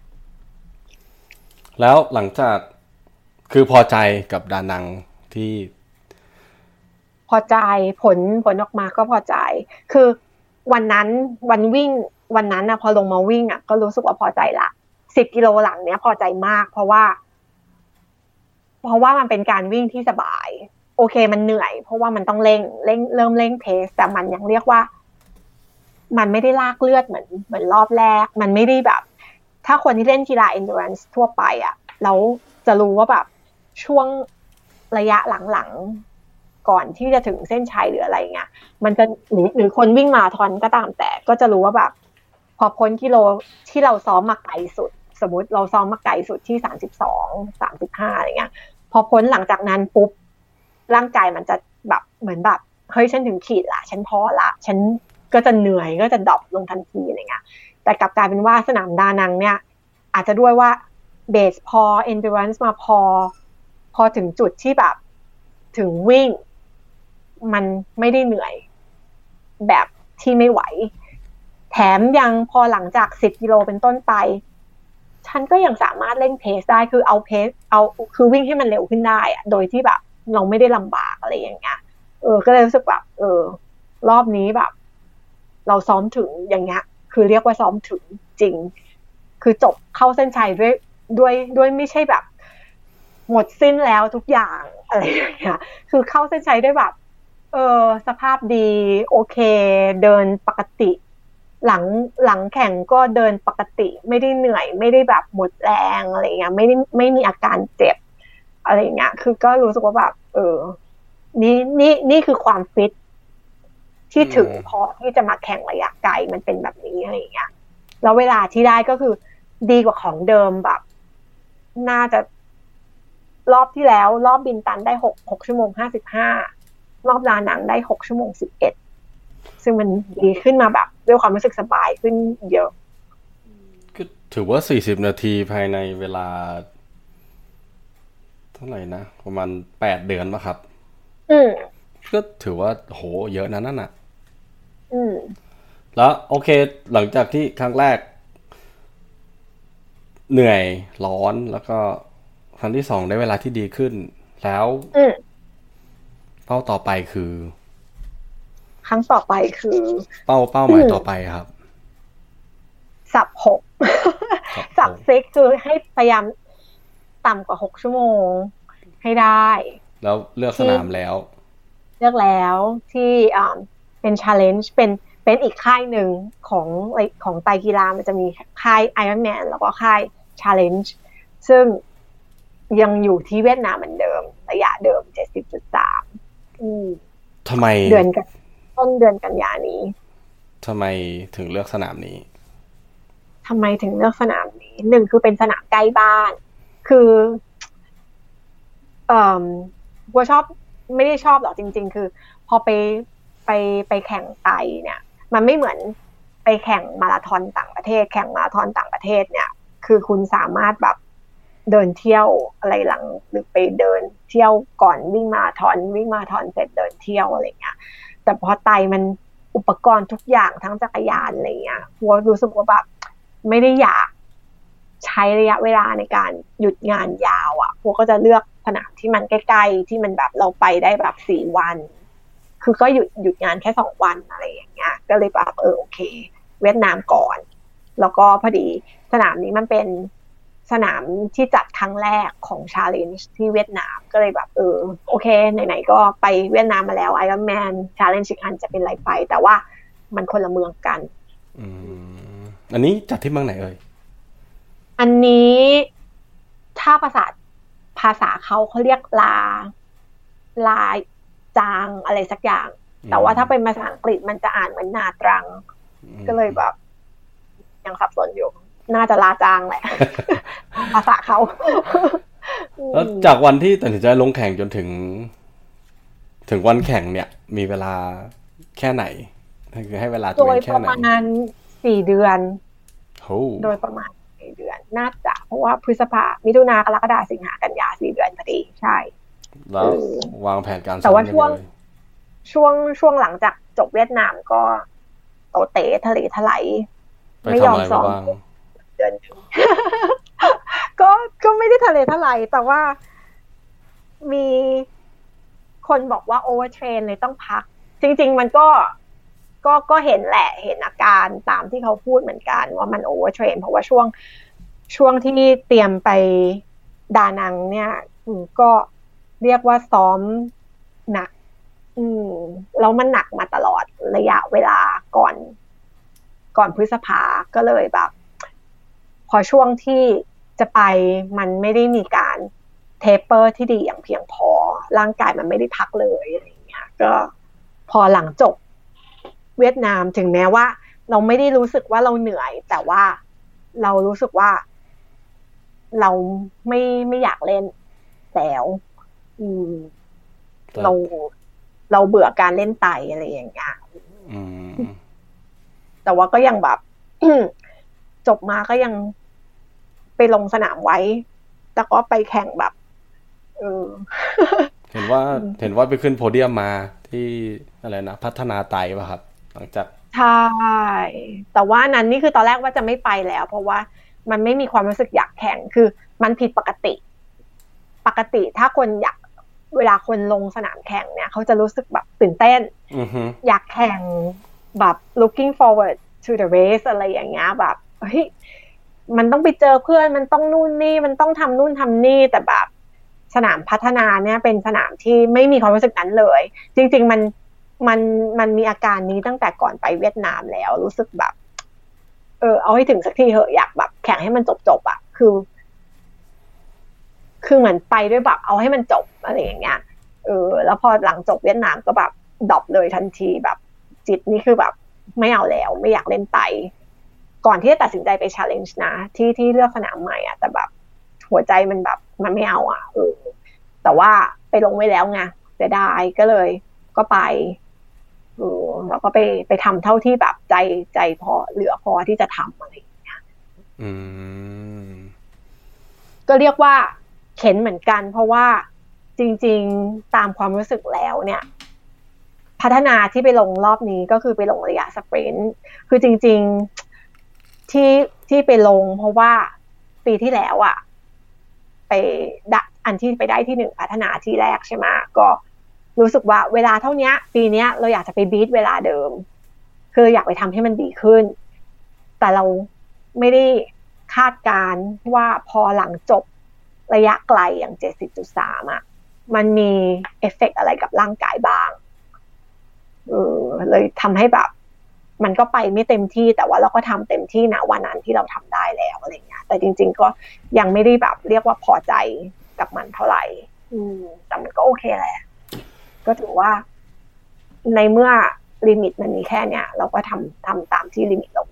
แล้วหลังจากคือพอใจกับดานังที่พอใจผลผลออกมาก็พอใจคือวันนั้นวันวิ่งวันนั้นนะพอลงมาวิ่งอ่ะก็รู้สึกว่าพอใจละสิบกิโลหลังเนี้ยพอใจมากเพราะว่าเพราะว่ามันเป็นการวิ่งที่สบายโอเคมันเหนื่อยเพราะว่ามันต้องเร่งเร่งเริ่มเร่งเพสแต่มันยังเรียกว่ามันไม่ได้ลากเลือดเหมือนเหมือนรอบแรกมันไม่ได้แบบถ้าคนที่เล่นกีฬา endurance ทั่วไปอ่ะแล้วจะรู้ว่าแบบช่วงระยะหลังๆก่อนที่จะถึงเส้นชัยหรืออะไรเงี้ยมันจะหรือหรือคนวิ่งมาราธอนก็ตามแต่ก็จะรู้ว่าแบบพอพ้นกิโลที่เราซ้อมมาไกลสุดสมมุติเราซ้อมมาไกลสุดที่สามสิบสอง สามสิบห้าอะไรเงี้ยพอพ้นหลังจากนั้นปุ๊บร่างกายมันจะแบบเหมือนแบบเฮ้ยฉันถึงขีดละฉันพอละฉันก็จะเหนื่อยก็จะดรอปลงทันทีอะไรเงี้ยแต่กลับกลายเป็นว่าสนามดานังเนี่ยอาจจะด้วยว่าเบสพอ endurance มาพอพอถึงจุดที่แบบถึงวิ่งมันไม่ได้เหนื่อยแบบที่ไม่ไหวแถมยังพอหลังจากสิบกิโลเป็นต้นไปฉันก็ยังสามารถเร่งเพสได้คือเอาเพสเอาคือวิ่งให้มันเร็วขึ้นได้อะโดยที่แบบเราไม่ได้ลำบากอะไรอย่างเงี้ยเออก็เลยรู้สึกแบบเออรอบนี้แบบเราซ้อมถึงอย่างเงี้ยคือเรียกว่าซ้อมถึงจริงคือจบเข้าเส้นชัยด้วยด้วยด้วยไม่ใช่แบบหมดสิ้นแล้วทุกอย่างอะไรอย่างเงี้ยคือเข้าเส้นชัยด้วยแบบเออสภาพดีโอเคเดินปกติหลังหลังแข่งก็เดินปกติไม่ได้เหนื่อยไม่ได้แบบหมดแรงอะไรเงี้ยไม่ได้ไม่มีอาการเจ็บอะไรเงี้ยคือก็รู้สึกว่าแบบเออนี่นี่นี่คือความฟิตที่ถึงพอที่จะมาแข่งระยะไกลมันเป็นแบบนี้อะไรเงี้ยแล้วเวลาที่ได้ก็คือดีกว่าของเดิมแบบน่าจะรอบที่แล้วรอบบินตันได้หก หกชั่วโมงห้าสิบห้ารอบลาหนังได้หกชั่วโมงสิบเอ็ดซึ่งมันดีขึ้นมาแบบด้วยความรู้สึกสบายขึ้นเยอะก็ถือว่าสี่สิบนาทีภายในเวลาเท่าไหร่นะประมาณแปดเดือนป่ะครับอืมก็ถือว่าโหเยอะนะนั่นน่ะอืมแล้วโอเคหลังจากที่ครั้งแรกเหนื่อยร้อนแล้วก็ครั้งที่สองได้เวลาที่ดีขึ้นแล้วเป้าต่อไปคือครั้งต่อไปคือเป้าเป้าหมายต่อไปครับสับหกสับซิกคือให้พยายามต่ำกว่าหกชั่วโมงให้ได้แล้วเลือกสนามแล้วเลือกแล้วที่อ่าเป็น challenge เป็นเป็นอีกค่ายหนึ่งของของไตรกีฬามันจะมีค่าย Ironman แล้วก็ค่าย Challenge ซึ่งยังอยู่ที่เวียดนามเหมือนเดิมระยะเดิม เจ็ดสิบจุดสาม อืมทำไมเดือนกันต้นเดือนกันยานี้ทำไมถึงเลือกสนามนี้ทำไมถึงเลือกสนามนี้หนึ่งคือเป็นสนามใกล้บ้านคือเอ่อบัวชอบไม่ได้ชอบหรอกจริงๆคือพอไปไปไปแข่งไตเนี่ยมันไม่เหมือนไปแข่งมาราธอนต่างประเทศแข่งมาราธอนต่างประเทศเนี่ยคือคุณสามารถแบบเดินเที่ยวอะไรหลังหรือไปเดินเที่ยวก่อนวิ่งมาราธอนวิ่งมาราธอนเสร็จเดินเที่ยวอะไรเงี้ยแต่พอไตมันอุปกรณ์ทุกอย่างทั้งจักรยานอะไรเงี้ยบัวรู้สึกว่าแบบไม่ได้อยากใช้ระยะเวลาในการหยุดงานยาวอ่ะพวกก็จะเลือกสนามที่มันใกล้ๆที่มันแบบเราไปได้แบบสี่วันคือก็หยุดหยุดงานแค่สองวันอะไรอย่างเงี้ยก็เลยแบบเออโอเคเวียดนามก่อนแล้วก็พอดีสนามนี้มันเป็นสนามที่จัดครั้งแรกของ Challenge ที่เวียดนามก็เลยแบบเออโอเคไหนๆก็ไปเวียดนามมาแล้ว Ironman Challenge อีกอันจะเป็นไรไปแต่ว่ามันคนละเมืองกันอืมอันนี้จัดที่เมืองไหนเอ่ยอันนี้ถ้าภาษาภาษาเขาเขาเรียกลาลาจางอะไรสักอย่างแต่ว่าถ้าเป็นภาษาอังกฤษมันจะอ่านเหมือนนาตรังก็เลยแบบยังสับสนอยู่น่าจะลาจางแหละ ภาษาเขาแล้วจากวันที่ตัดสินใจลงแข่งจนถึงถึงวันแข่งเนี่ยมีเวลาแค่ไหนคือให้เวลาตัวเองแค่ไหนโดยประมาณสี่เดือนโดยประมาณสี่เดือนน่าจะเพราะว่าพฤษภามิถุนากรกฎาสิงหากันยาสี่เดือนพอดีใช่แล้ววางแผนการแต่ว่าช่วงช่วงช่วงหลังจากจบเวียดนามก็โตเตะทะเลทลายไม่ยอมซ้อมเดือนนึงก็ก็ไม่ได้ทะเลทลายแต่ว่ามีคนบอกว่าโอเวอร์เทรนเลยต้องพักจริงๆมันก็ก็ก็เห็นแหละเห็นอาการตามที่เขาพูดเหมือนกันว่ามันโอเวอร์เทรนเพราะว่าช่วงช่วงที่เตรียมไปดานังเนี่ยก็เรียกว่าซ้อมหนักอืมแล้วมันหนักมาตลอดระยะเวลาก่อนก่อนพฤษภาก็เลยแบบพอช่วงที่จะไปมันไม่ได้มีการเทปเปอร์ที่ดีอย่างเพียงพอร่างกายมันไม่ได้พักเลยอะไรอย่างเงี้ยก็พอหลังจบเวียดนามถึงแม้ว่าเราไม่ได้รู้สึกว่าเราเหนื่อยแต่ว่าเรารู้สึกว่าเราไม่ไม่อยากเล่นแล้วอืมเราเราเบื่อการเล่นไตอะไรอย่างเงี้ยอืมแต่ว่าก็ยังแบบ จบมาก็ยังไปลงสนามไว้แล้วก็ไปแข่งแบบเออเห็นว่าเห็นว่าไปขึ้นโพเดียมมาที่อะไรนะพัฒนาไตป่ะครับหลังจากใช่แต่ว่านั้นนี่คือตอนแรกว่าจะไม่ไปแล้วเพราะว่ามันไม่มีความรู้สึกอยากแข่งคือมันผิดปกติปกติถ้าคนอยากเวลาคนลงสนามแข่งเนี่ยเขาจะรู้สึกแบบตื่นเต้น uh-huh. อยากแข่งแบบ looking forward to the race อะไรอย่างเงี้ยแบบเฮ้ยมันต้องไปเจอเพื่อนมันต้องนู่นนี่มันต้องทำนู่นทำนี่แต่แบบสนามพัฒนาเนี่ยเป็นสนามที่ไม่มีความรู้สึกนั้นเลยจริงๆมันมันมันมีอาการนี้ตั้งแต่ก่อนไปเวียดนามแล้วรู้สึกแบบเออเอาให้ถึงสักทีเหอะอยากแบบแข่งให้มันจบๆอ่ะคือคือเหมือนไปด้วยแบบเอาให้มันจบอะไรอย่างเงี้ยเออแล้วพอหลังจบเวียดนามก็แบบดรอปเลยทันทีแบบจิตนี่คือแบบไม่เอาแล้วไม่อยากเล่นไตก่อนที่จะตัดสินใจไป challenge นะที่ที่เลือกสนามใหม่อ่ะแต่แบบหัวใจมันแบบมันไม่เอาอ่ะเออแต่ว่าไปลงไว้แล้วไงเสียดายก็เลยก็ไปเออแล้วก็ไปไปทำเท่าที่แบบใจใจพอเหลือพอที่จะทำอะไรอย่างเงี้ยอืมก็เรียกว่าเข็นเหมือนกันเพราะว่าจริงๆตามความรู้สึกแล้วเนี่ยพัฒนาที่ไปลงรอบนี้ก็คือไปลงระยะสปรินต์คือจริงๆที่ที่ไปลงเพราะว่าปีที่แล้วอ่ะไปอันที่ไปได้ที่หนึ่งพัฒนาที่แรกใช่ไหมก็รู้สึกว่าเวลาเท่านี้ปีนี้เราอยากจะไปบีทเวลาเดิมคืออยากไปทำให้มันดีขึ้นแต่เราไม่ได้คาดการณ์ว่าพอหลังจบระยะไกลอย่าง เจ็ดสิบจุดสาม อ่ะมันมีเอฟเฟกต์อะไรกับร่างกายบ้างเออเลยทำให้แบบมันก็ไปไม่เต็มที่แต่ว่าเราก็ทำเต็มที่นะวันนั้นที่เราทำได้แล้วอะไรเงี้ยแต่จริงๆก็ยังไม่ได้แบบเรียกว่าพอใจกับมันเท่าไหร่อืมแต่มันก็โอเคแหละก็ถือว่าในเมื่อลิมิตมันมีแค่เนี้ยเราก็ทำทำตามที่ลิมิตเรา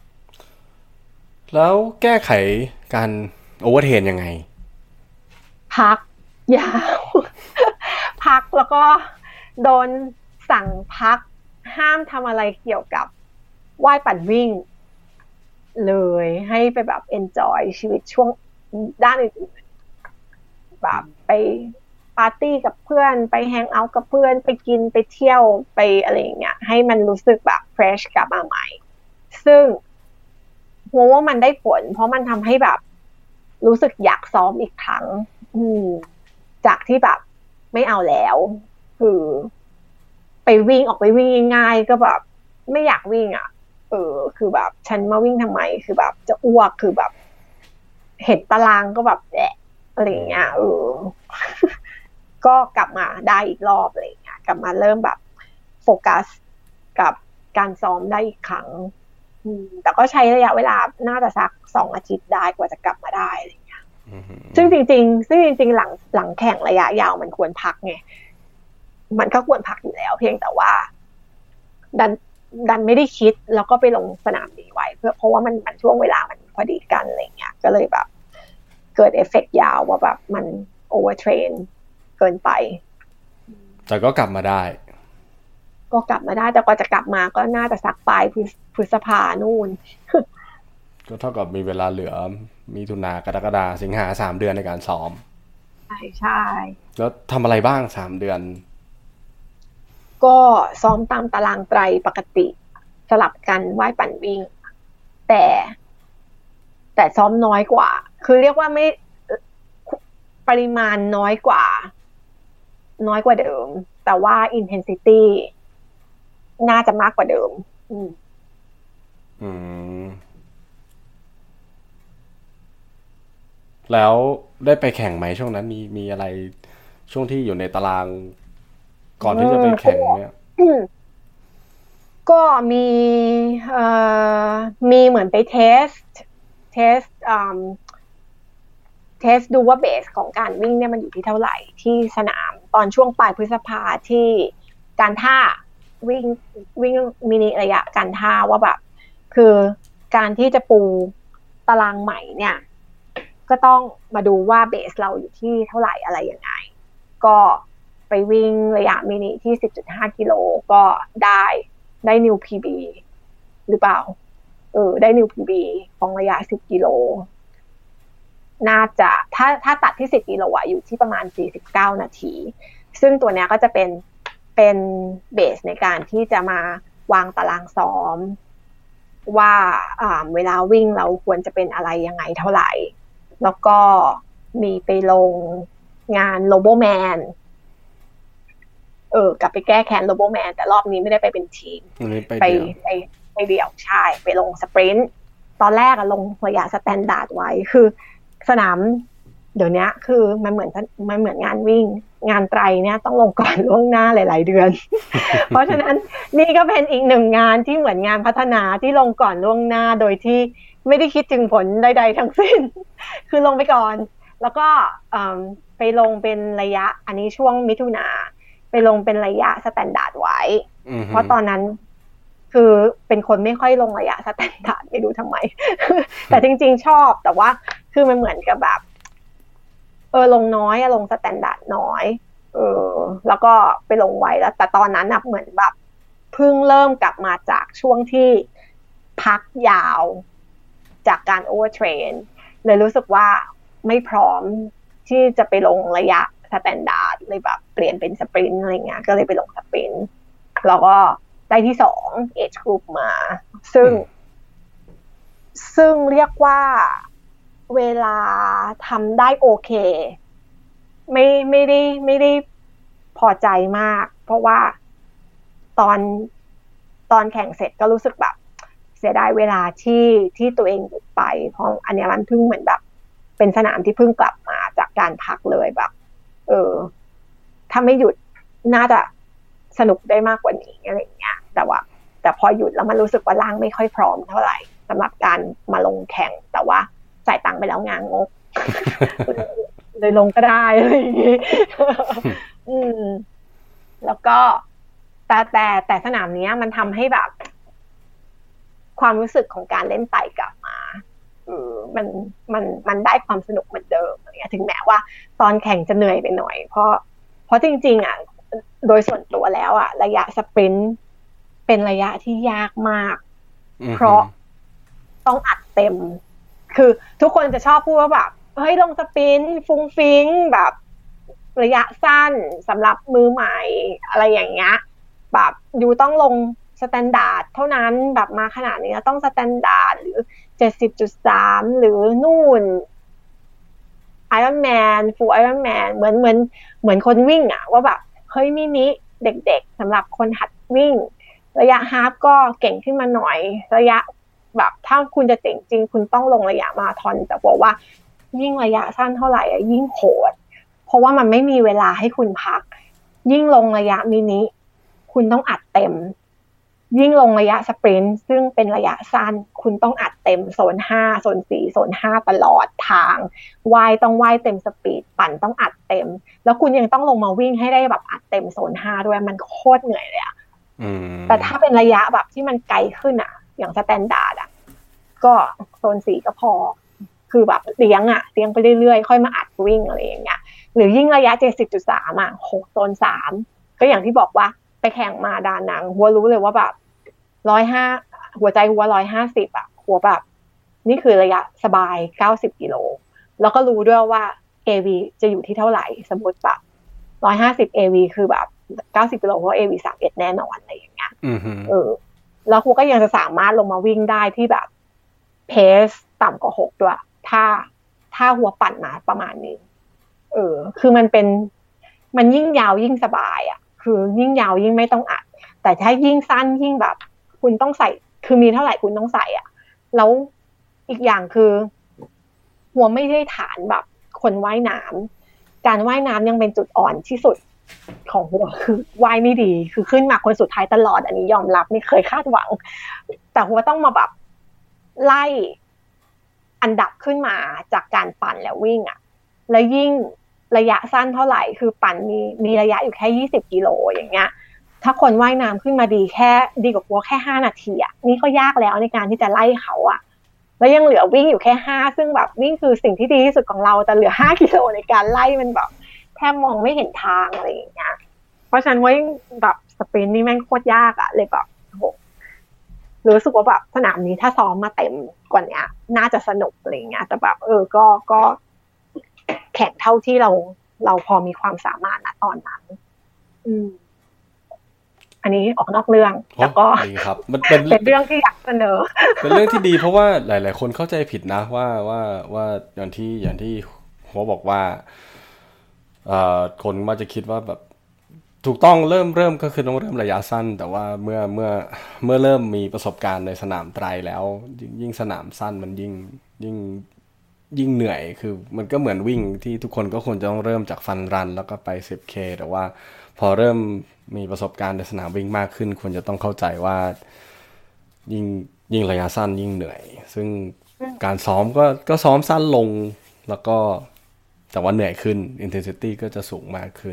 แล้วแก้ไขการโอเวอร์เทรนยังไงพักยาวพักแล้วก็โดนสั่งพักห้ามทำอะไรเกี่ยวกับว่ายปั่นวิ่งเลยให้ไปแบบ enjoy ชีวิตช่วงด้านอื่นๆแบบไปปาร์ตี้กับเพื่อนไปแฮงเอาท์กับเพื่อนไปกินไปเที่ยวไปอะไรอย่างเงี้ยให้มันรู้สึกแบบ fresh กลับมาใหม่ซึ่งโหว่ามันได้ผลเพราะมันทำให้แบบรู้สึกอยากซ้อมอีกครั้งอืมจากที่แบบไม่เอาแล้วคือไปวิ่งออกไปวิ่งง่ายๆก็แบบไม่อยากวิ่งอ่ะเออคือแบบฉันมาวิ่งทำไมคือแบบจะอ้วกคือแบบเห็นตารางก็แบบแอะอะไรอย่างเงี้ยเออก็กลับมาได้อีกรอบอะไรอย่างเงี้ยกลับมาเริ่มแบบโฟกัสกับการซ้อมได้อีกครั้งแต่ก็ใช้ระยะเวลาน่าจะสักสองอาทิตย์ได้กว่าจะกลับมาได้อะไรอย่างเงี้ยซึ่งจริงๆซึ่งจริงๆหลังหลังแข่งระยะยาวมันควรพักไงมันก็ควรพักอยู่แล้วเพียงแต่ว่าดันดันไม่ได้คิดแล้วก็ไปลงสนามนี้ไว้เพื่อเพราะว่ามันมันช่วงเวลามันพอดีกันอะไรเงี้ยก็เลยแบบเกิดเอฟเฟกต์ยาวว่าแบบมันโอเวอร์เทรนเกินไปแต่ก็กลับมาได้ก็กลับมาได้แต่ก็จะกลับมาก็น่าจะสักปลายพฤษภานู่นก็เท่ากับมีเวลาเหลือมีถุนากรกฎาสิงหาสามเดือนในการซ้อมใช่ใช่แล้วทำอะไรบ้างสามเดือนก็ซ้อมตามตารางไตรปกติสลับกันว่ายปั่นวิ่งแต่แต่ซ้อมน้อยกว่าคือเรียกว่าไม่ปริมาณน้อยกว่าน้อยกว่าเดิมแต่ว่า intensity น่าจะมากกว่าเดิมอืมอืมแล้วได้ไปแข่งไหมช่วงนั้นมีมีอะไรช่วงที่อยู่ในตารางก่อนที่จะไปแข่งเนี่ยก็มีเอ่อมีเหมือนไปเทสเทสอ่าเทสดูว่าเบสของการวิ่งเนี่ยมันอยู่ที่เท่าไหร่ที่สนามตอนช่วงปลายพฤษภาที่การท่าวิ่งวิ่งมินิระยะการท่าว่าแบบคือการที่จะปูตารางใหม่เนี่ยก็ต้องมาดูว่าเบสเราอยู่ที่เท่าไหร่อะไรยังไงก็ไปวิ่งระยะมินิที่ สิบจุดห้า กิโลก็ได้ได้นิว พี บี หรือเปล่าเออได้นิว พี บี ของระยะสิบกิโลน่าจะถ้าถ้าตัดที่สิบกิโลอ่ะอยู่ที่ประมาณสี่สิบเก้านาทีซึ่งตัวเนี้ยก็จะเป็นเป็นเบสในการที่จะมาวางตารางซ้อมว่าอ่าเวลาวิ่งเราควรจะเป็นอะไรยังไงเท่าไหร่แล้วก็มีไปลงงานโลโบแมนเออกลับไปแก้แค้นโลโบแมนแต่รอบนี้ไม่ได้ไปเป็นทีมไปไปไปเดี่ยวใช่ไปลงสปรินต์ตอนแรกอะลงระยะสแตนดาร์ดไว้คือสนามเดี๋ยวนี้คือมันเหมือนมันเหมือนงานวิ่งงานไตรเนี่ยต้องลงก่อนล่วงหน้าหลายๆเดือน เพราะฉะนั้นนี่ก็เป็นอีกหนึ่งงานที่เหมือนงานพัฒนาที่ลงก่อนล่วงหน้าโดยที่ไม่ได้คิดถึงผลใดๆทั้งสิ้น คือลงไปก่อนแล้วก็ไปลงเป็นระยะอันนี้ช่วงมิถุนาไปลงเป็นระยะสแตนดาร์ดไว้เพราะตอนนั้นคือเป็นคนไม่ค่อยลงระยะสแตนดาร์ดไม่รู้ทำไม แต่จริงๆชอบแต่ว่าคือมันเหมือนกับแบบเออลงน้อยอะลงสแตนดาร์ดน้อยเออแล้วก็ไปลงไว้แล้วแต่ตอนนั้นอะเหมือนแบบเพิ่งเริ่มกลับมาจากช่วงที่พักยาวจากการโอเวอร์เทรนเลยรู้สึกว่าไม่พร้อมที่จะไปลงระยะสแตนดาร์ดเลยแบบเปลี่ยนเป็นสปรินต์อะไรเงี้ยก็เลยไปลงสปรินต์แล้วก็ได้ที่สองเอจกรุ๊ปมาซึ่งซึ่งเรียกว่าเวลาทำได้โอเคไม่ไม่ได้ไม่ได้พอใจมากเพราะว่าตอนตอนแข่งเสร็จก็รู้สึกแบบเสียดายเวลาที่ที่ตัวเองหยุดไปเพราะอันนี้มันเพิ่งเหมือนแบบเป็นสนามที่เพิ่งกลับมาจากการพักเลยแบบเออถ้าไม่หยุดน่าจะสนุกได้มากกว่านี้อะไรอย่างเงี้ยแต่ว่าแต่แต่พอหยุดแล้วมันรู้สึกว่าร่างไม่ค่อยพร้อมเท่าไหร่สำหรับการมาลงแข่งแต่ว่าจ่ายตังค์ไปแล้วงานงก เลยลงก็ได้อะไรอย่างงี้ อืมแล้วก็แต่แต่แต่สนามนี้มันทำให้แบบความรู้สึกของการเล่นไต่กลับมาเออมันมันมันได้ความสนุกเหมือนเดิมอะไรเงี้ยถึงแม้ว่าตอนแข่งจะเหนื่อยไปหน่อยเพราะเพราะจริงๆอ่ะโดยส่วนตัวแล้วอ่ะระยะสปรินต์เป็นระยะที่ยากมากเพราะต้องอัดเต็มคือทุกคนจะชอบพูดว่าแบบเฮ้ยลงสปรินต์ฟุ้งฟิ้งแบบระยะสั้นสำหรับมือใหม่อะไรอย่างเงี้ยแบบอยู่ต้องลงสแตนดาร์ดเท่านั้นแบบมาขนาดนี้ต้องสแตนดาร์ดหรือ เจ็ดสิบจุดสาม หรือนู่น Iron Man Full Iron Man เหมือนเหมือนเหมือนคนวิ่งอ่ะว่าแบบเฮ้ยมินิเด็กๆสำหรับคนหัดวิ่งระยะฮาล์ฟก็เก่งขึ้นมาหน่อยระยะแบบถ้าคุณจะเจ๋งจริงคุณต้องลงระยะมาราธอนแต่บอกว่ายิ่งระยะสั้นเท่าไหร่ยิ่งโหดเพราะว่ามันไม่มีเวลาให้คุณพักยิ่งลงระยะมินิคุณต้องอัดเต็มยิ่งลงระยะสปรินต์ซึ่งเป็นระยะสั้นคุณต้องอัดเต็มโซนห้าโซนสี่โซนห้าตลอดทางว่ายต้องว่ายเต็มสปีดปั่นต้องอัดเต็มแล้วคุณยังต้องลงมาวิ่งให้ได้แบบอัดเต็มโซนห้าด้วยมันโคตรเหนื่อยเลยอะแต่ถ้าเป็นระยะแบบที่มันไกลขึ้นอะอย่างสแตนดาร์ดอะก็โซนสี่ก็พอคือแบบเลี้ยงอะเลี้ยงไปเรื่อยๆค่อยมาอัดวิ่งอะไรอย่างเงี้ยหรือยิ่งระยะ เจ็ดสิบจุดสาม อะหกโซนสามก็อย่างที่บอกว่าไปแข่งมาดานังหัวรู้เลยว่าแบบหนึ่งร้อยห้าหัวใจหัวหนึ่งร้อยห้าสิบอ่ะหัวแบบนี่คือระยะสบายเก้าสิบกิโลแล้วก็รู้ด้วยว่า เอ วี จะอยู่ที่เท่าไหร่สมมุติแบบหนึ่งร้อยห้าสิบ เอ วี คือแบบเก้าสิบกิโลเพราะ เอ วี สามสิบเอ็ดแน่นอนอะไรอย่างเงี้ยเออแล้วหัวก็ยังจะสามารถลงมาวิ่งได้ที่แบบเพสต่ำกว่าหกด้วยถ้าถ้าหัวปั่นมาประมาณนี้เออคือมันเป็นมันยิ่งยาวยิ่งสบายอ่ะคือยิ่งยาวยิ่งไม่ต้องอัดแต่ถ้ายิ่งสั้นยิ่งแบบคุณต้องใส่คือมีเท่าไหร่คุณต้องใส่อ่ะแล้วอีกอย่างคือหัวไม่ได้ฐานแบบคนว่ายน้ำการว่ายน้ำยังเป็นจุดอ่อนที่สุดของหัวคือว่ายไม่ดีคือขึ้นมาคนสุดท้ายตลอดอันนี้ยอมรับไม่เคยคาดหวังแต่หัวต้องมาแบบไล่อันดับขึ้นมาจากการปั่นแล้ววิ่งอ่ะแล้วยิ่งระยะสั้นเท่าไหร่คือปั่นมีมีระยะอยู่แค่ยี่สิบกิโลอย่างเงี้ยถ้าคนว่ายน้ำขึ้นมาดีแค่ดีกว่าหัวแค่ห้านาทีอ่ะนี่ก็ยากแล้วในการที่จะไล่เขาอ่ะแล้วยังเหลือวิ่งอยู่แค่ห้าซึ่งแบบวิ่งคือสิ่งที่ดีที่สุดของเราแต่เหลือห้ากิโลในการไล่มันแบบแทบมองไม่เห็นทางอะไรอย่างเงี้ยเพราะฉะนั้นว่าแบบสปรินต์นี่แม่งโคตรยากอ่ะเลยแบบโหรู้สึกว่าแบบสนามนี้ถ้าซ้อมมาเต็มกว่านี้น่าจะสนุกอะไรอย่างเงี้ยแต่แบบเออก็ก็แข่งเท่าที่เราเราพอมีความสามารถณตอนนั้นอืมอันนี้ออกนอกเรื่องแล้วก็ดีครับมันเป็นเป็นเรื่องที่อยากเสนอเป็นเรื่องที่ดีเพราะว่าหลายๆคนเข้าใจผิดนะว่าว่าว่าอย่างที่อย่างที่หัวบอกว่าเอ่อคนมักจะคิดว่าแบบถูกต้องเริ่มเริ่มก็คือต้องเริ่มระยะสั้นแต่ว่าเมื่อเมื่อเมื่อเริ่มมีประสบการณ์ในสนามไตรแล้วยิ่งสนามสั้นมันยิ่งยิ่งยิ่งเหนื่อยคือมันก็เหมือนวิ่งที่ทุกคนก็ควรจะต้องเริ่มจากฟันรันแล้วก็ไป สิบเค แต่ว่าพอเริ่มมีประสบการณ์ในสนามวิ่งมากขึ้นควรจะต้องเข้าใจว่ายิ่งยิ่งระยะสั้นยิ่งเหนื่อยซึ่งการซ้อมก็ก็ซ้อมสั้นลงแล้วก็แต่ว่าเหนื่อยขึ้น intensity ก็จะสูงมากขึ้น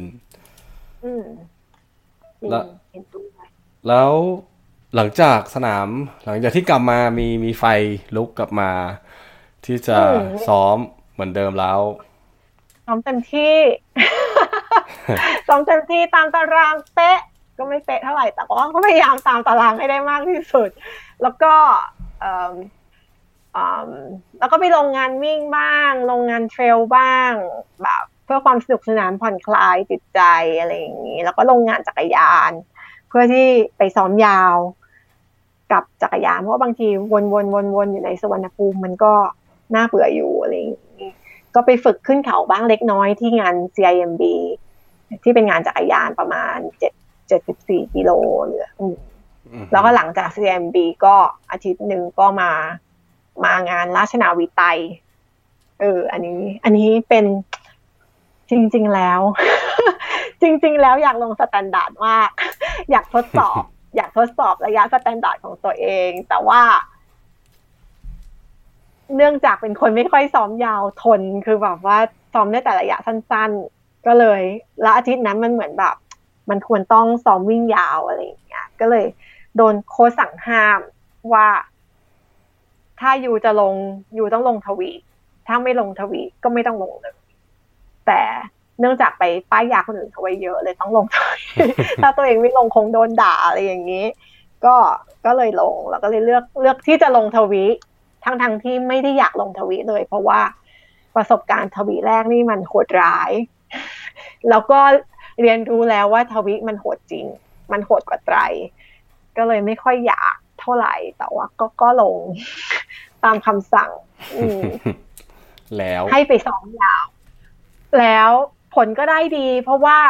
แล้วแล้วหลังจากสนามหลังจากที่กลับมามีมีไฟลุกกลับมาที่จะซ้อมเหมือนเดิมแล้วซ้อมเต็มที่ ซ้อมเต็มที่ตามตารางเป๊ะก็ไม่เป๊ะเท่าไหร่แต่ว่าก็พยายามตามตารางให้ได้มากที่สุดแล้วก็เอ่อเอ่อแล้วก็ไปลงงานวิ่งบ้างลงงานเทรลบ้างแบบเพื่อความสนุกสนานผ่อนคลายจิตใจอะไรอย่างนี้แล้วก็ลงงานจักรยานเพื่อที่ไปซ้อมยาวกับจักรยานเพราะบางทีวนๆๆๆอยู่ในสุวรรณภูมิมันก็น่าเบื่ออยู่อะไรอย่างนี้ก็ไปฝึกขึ้นเขาบ้างเล็กน้อยที่งาน ซี ไอ เอ็ม บี ที่เป็นงานจักรยานประมาณเจ็ด เจ็ดสิบสี่กิโลเหลือแล้วก็หลังจาก ซี ไอ เอ็ม บี ก็อาทิตย์นึงก็มามางานราชนาวีไตเอออันนี้อันนี้เป็นจริงๆแล้ว จริงๆแล้วอยากลงสแตนดาร์ดมากอยากทดสอบอยากทดสอบระยะสแตนดาร์ดของตัวเองแต่ว่าเนื่องจากเป็นคนไม่ค่อยซ้อมยาวทนคือแบบว่าซ้อมได้แต่ระยะสั้นๆก็เลยแล้วอาทิตย์นั้นมันเหมือนแบบมันควรต้องซ้อมวิ่งยาวอะไรอย่างเงี้ยก็เลยโดนโค้ชสั่งห้ามว่าถ้ายูจะลงยูต้องลงทวีถ้าไม่ลงทวีก็ไม่ต้องลงเลยแต่เนื่องจากไปป้ายยาคนอื่นเขาไว้เยอะเลยต้องลงทวีถ้าตัวเองไม่ลงคงโดนด่าอะไรอย่างนี้ก็ก็เลยลงแล้วก็เลยเลือกเลือกที่จะลงทวีทั้งทั้งที่ไม่ได้อยากลงทวีเลยเพราะว่าประสบการณ์ทวีแรกนี่มันโหดร้ายแล้วก็เรียนรู้แล้วว่าทวีมันโหดจริงมันโหดกว่าไตรก็เลยไม่ค่อยอยากเท่าไหร่แต่ว่าก็ก็ลงตามคำสั่งแล้วให้ไปซ้อมยาวแล้วผลก็ได้ดีเพราะว่า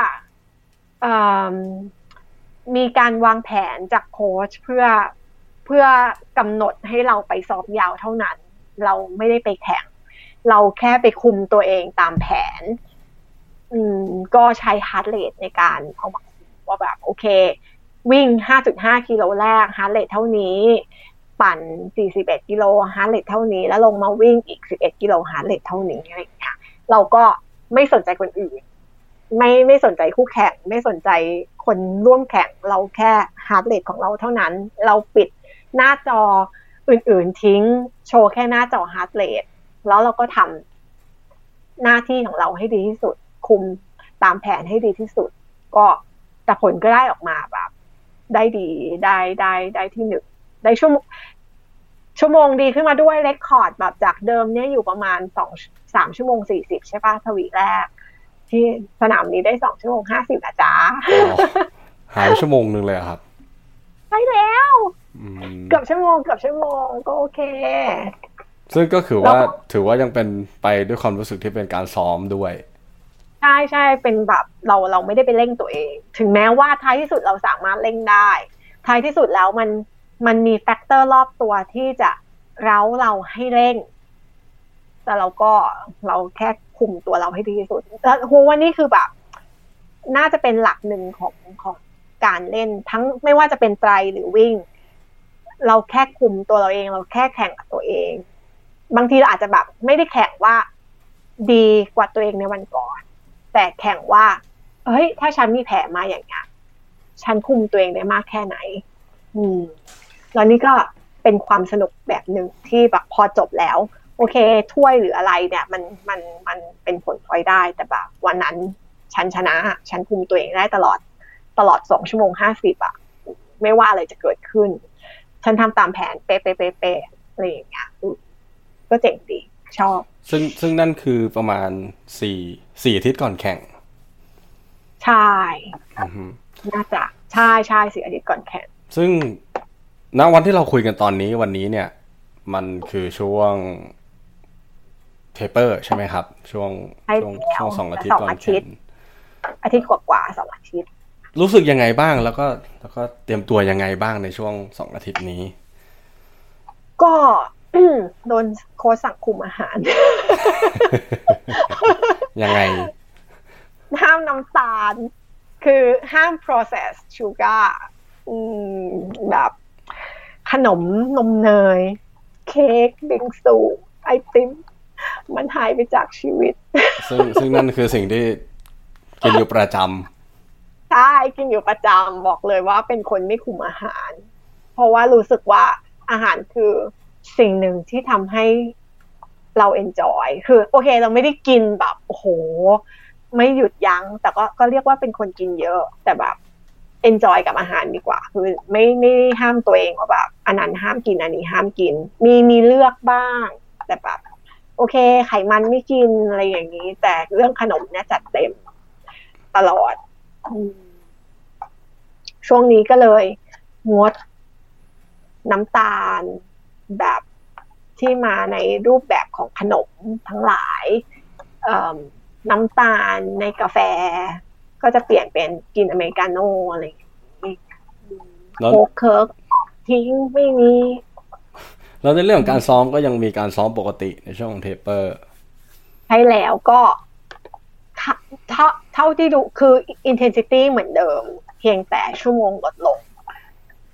มีการวางแผนจากโค้ชเพื่อเพื่อกำหนดให้เราไปซ้อมยาวเท่านั้นเราไม่ได้ไปแข่งเราแค่ไปคุมตัวเองตามแผนอืมก็ใช้ฮาร์ทเรทในการเอามาว่าแบบโอเควิ่ง ห้าจุดห้า กิโลแรกฮาร์ทเรทเท่านี้ปั่นสี่สิบเอ็ดกิโลฮาร์ทเรทเท่านี้แล้วลงมาวิ่งอีกสิบเอ็ดกิโลฮาร์ทเรทเท่านี้อะไรอย่างเงี้ยเราก็ไม่สนใจคนอื่นไม่ไม่สนใจคู่แข่งไม่สนใจคนร่วมแข่งเราแค่ฮาร์ทเรทของเราเท่านั้นเราปิดหน้าจออื่นๆทิ้งโชว์แค่หน้าจอฮาร์ทเรทแล้วเราก็ทำหน้าที่ของเราให้ดีที่สุดคุมตามแผนให้ดีที่สุดก็แต่ผลก็ได้ออกมาแบบได้ดีได้ได้ได้ที่หนึ่งได้ชั่วโมงชั่วโมงดีขึ้นมาด้วยเรคคอร์ดแบบจากเดิมเนี่ยอยู่ประมาณสอง สามชั่วโมงสี่สิบใช่ป่ะทวีแรกที่สนามนี้ได้สองชั่วโมงห้าสิบอ่ะจ๊ะหายชั่วโมงนึงเลยครับใช่แล้วเกือบชั่วโมงเกือบชั่วโมงก็โอเคซึ่งก็คือว่าถือว่ายังเป็นไปด้วยความรู้สึกที่เป็นการซ้อมด้วยใช่ใช่เป็นแบบเราเราไม่ได้ไปเร่งตัวเองถึงแม้ว่าท้ายที่สุดเราสามารถเร่งได้ท้ายที่สุดแล้วมันมันมีแฟกเตอร์รอบตัวที่จะเร้าเราให้เร่งแต่เราก็เราแค่คุมตัวเราให้ดีที่สุดแล้วโหวันนี้คือแบบน่าจะเป็นหลักหนึ่งของของการเล่นทั้งไม่ว่าจะเป็นไตรหรือวิ่งเราแค่คุมตัวเราเองเราแค่แข่งกับตัวเองบางทีเราอาจจะแบบไม่ได้แข่งว่าดีกว่าตัวเองในวันก่อนแต่แข่งว่าเฮ้ยถ้าฉันมีแผลมาอย่างเงี้ยฉันคุมตัวเองได้มากแค่ไหนอืมแล้วนี่ก็เป็นความสนุกแบบหนึ่งที่แบบพอจบแล้วโอเคถ้วยหรืออะไรเนี่ยมันมันมันเป็นผลพลอยได้แต่แบบวันนั้นฉันชนะฉันคุมตัวเองได้ตลอดตลอดสองชั่วโมงห้าสิบอ่ะไม่ว่าอะไรจะเกิดขึ้นฉันทำตามแผนเป๊ะเป๊ะเป๊ะเป๊ะอะไรอย่างเงี้ยก็เจ๋งดีชอบซึ่งซึ่งนั่นคือประมาณสี่สี่อาทิตย์ก่อนแข่งใช่น่าจะใช่ใช่สี่อาทิตย์ก่อนแข่งซึ่งณวันที่เราคุยกันตอนนี้วันนี้เนี่ยมันคือช่วงเทเปอร์ใช่ไหมครับช่วงช่วงช่วงสองอาทิตย์ก่อนแข่งอาทิตย์กว่าๆสองอาทิตย์รู้สึกยังไงบ้างแล้วก็แล้วก็เตรียมตัวยังไงบ้างในช่วงสองอาทิตย์นี้ก็โดนโค้ชสั่งคุมอาหารยังไงห้ามน้ำตาลคือห้าม process sugar อืมแบบขนมนมเนยเค้กบิงซูไอติมมันหายไปจากชีวิตซึ่งซึ่งนั่นคือสิ่งที่กินอยู่ประจำใช่กินอยู่ประจำบอกเลยว่าเป็นคนไม่คุมอาหารเพราะว่ารู้สึกว่าอาหารคือสิ่งหนึ่งที่ทำให้เราเอนจอยคือโอเคเราไม่ได้กินแบบโอ้โหไม่หยุดยั้งแต่ก็ก็เรียกว่าเป็นคนกินเยอะแต่แบบเอนจอยกับอาหารดีกว่าคือไม่ไม่ห้ามตัวเองว่าแบบอันนั้นห้ามกินอันนี้ห้ามกินมีมีเลือกบ้างแต่แบบโอเคไขมันไม่กินอะไรอย่างนี้แต่เรื่องขนมเนี่ยจัดเต็มตลอดช่วงนี้ก็เลยงดน้ำตาลแบบที่มาในรูปแบบของขนมทั้งหลายน้ำตาลในกาแฟก็จะเปลี่ยนเป็นกินอเมริกาโน่อะไรอย่างนี้โค้กเคิร์กทิ้งไม่มีแล้วในเรื่องของการซ้อมก็ยังมีการซ้อมปกติในช่วงของเทปเปอร์ใช่แล้วก็เท่าเท่าที่ดูคือ intensity เหมือนเดิมเพียงแต่ชั่วโมงลดลง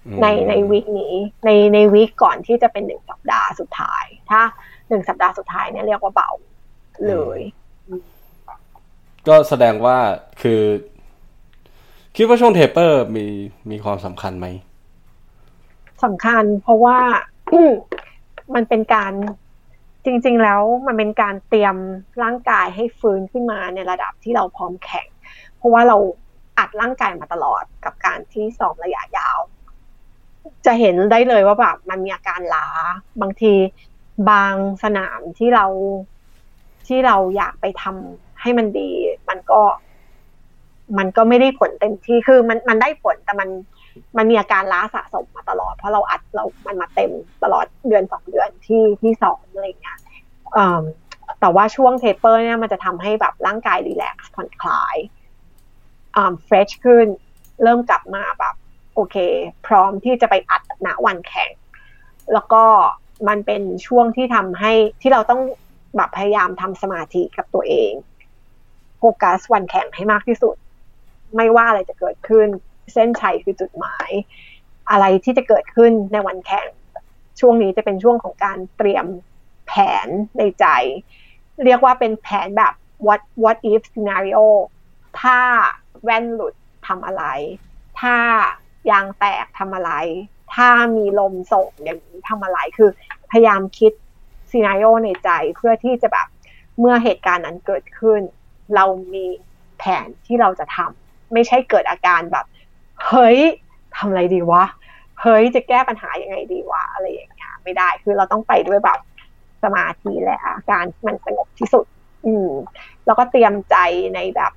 ในในวีคนี้ในในวีคก่อนที่จะเป็นหนึ่งสัปดาห์สุดท้ายถ้าหนึ่งสัปดาห์สุดท้ายเนี่ยเรียกว่าเบาเลยก็แสดงว่าคือคิดว่าช่วงเทเปอร์มีมีความสำคัญไหมสำคัญเพราะว่ามันเป็นการจริงๆแล้วมันเป็นการเตรียมร่างกายให้ฟื้นขึ้นมาในระดับที่เราพร้อมแข่งเพราะว่าเราอัดร่างกายมาตลอดกับการที่ซ้อมระยะยาวจะเห็นได้เลยว่าแบบมันมีอาการล้าบางทีบางสนามที่เราที่เราอยากไปทำให้มันดีมันก็มันก็ไม่ได้ผลเต็มที่คือมันมันได้ผลแต่มันมันมีอาการล้าสะสมมาตลอดเพราะเราอัดเรามันมาเต็มตลอดเดือนสองเดือนที่ที่สองอะไรเงี้ยแต่ว่าช่วงเทปเปอร์เนี่ยมันจะทำให้แบบร่างกายรีแลกซ์ผ่อนคลายอ่าเฟรชขึ้นเริ่มกลับมาแบบโอเคพร้อมที่จะไปอัดณวันแข่งแล้วก็มันเป็นช่วงที่ทำให้ที่เราต้องแบบพยายามทำสมาธิกับตัวเองโฟกัสวันแข่งให้มากที่สุดไม่ว่าอะไรจะเกิดขึ้นเส้นชัยคือจุดหมายอะไรที่จะเกิดขึ้นในวันแข่งช่วงนี้จะเป็นช่วงของการเตรียมแผนในใจเรียกว่าเป็นแผนแบบ what what if scenario ถ้าแว่นหลุดทำอะไรถ้ายางแตกทำอะไรถ้ามีลมส่งอย่างนี้ทำอะไรคือพยายามคิดซีนาริโอในใจเพื่อที่จะแบบเมื่อเหตุการณ์นั้นเกิดขึ้นเรามีแผนที่เราจะทำไม่ใช่เกิดอาการแบบเฮ้ยทำอะไรดีวะเฮ้ยจะแก้ปัญหายังไงดีวะอะไรอย่างเงี้ยไม่ได้คือเราต้องไปด้วยแบบสมาธิและอาการมันสงบที่สุดอืมแล้วก็เตรียมใจในแบบ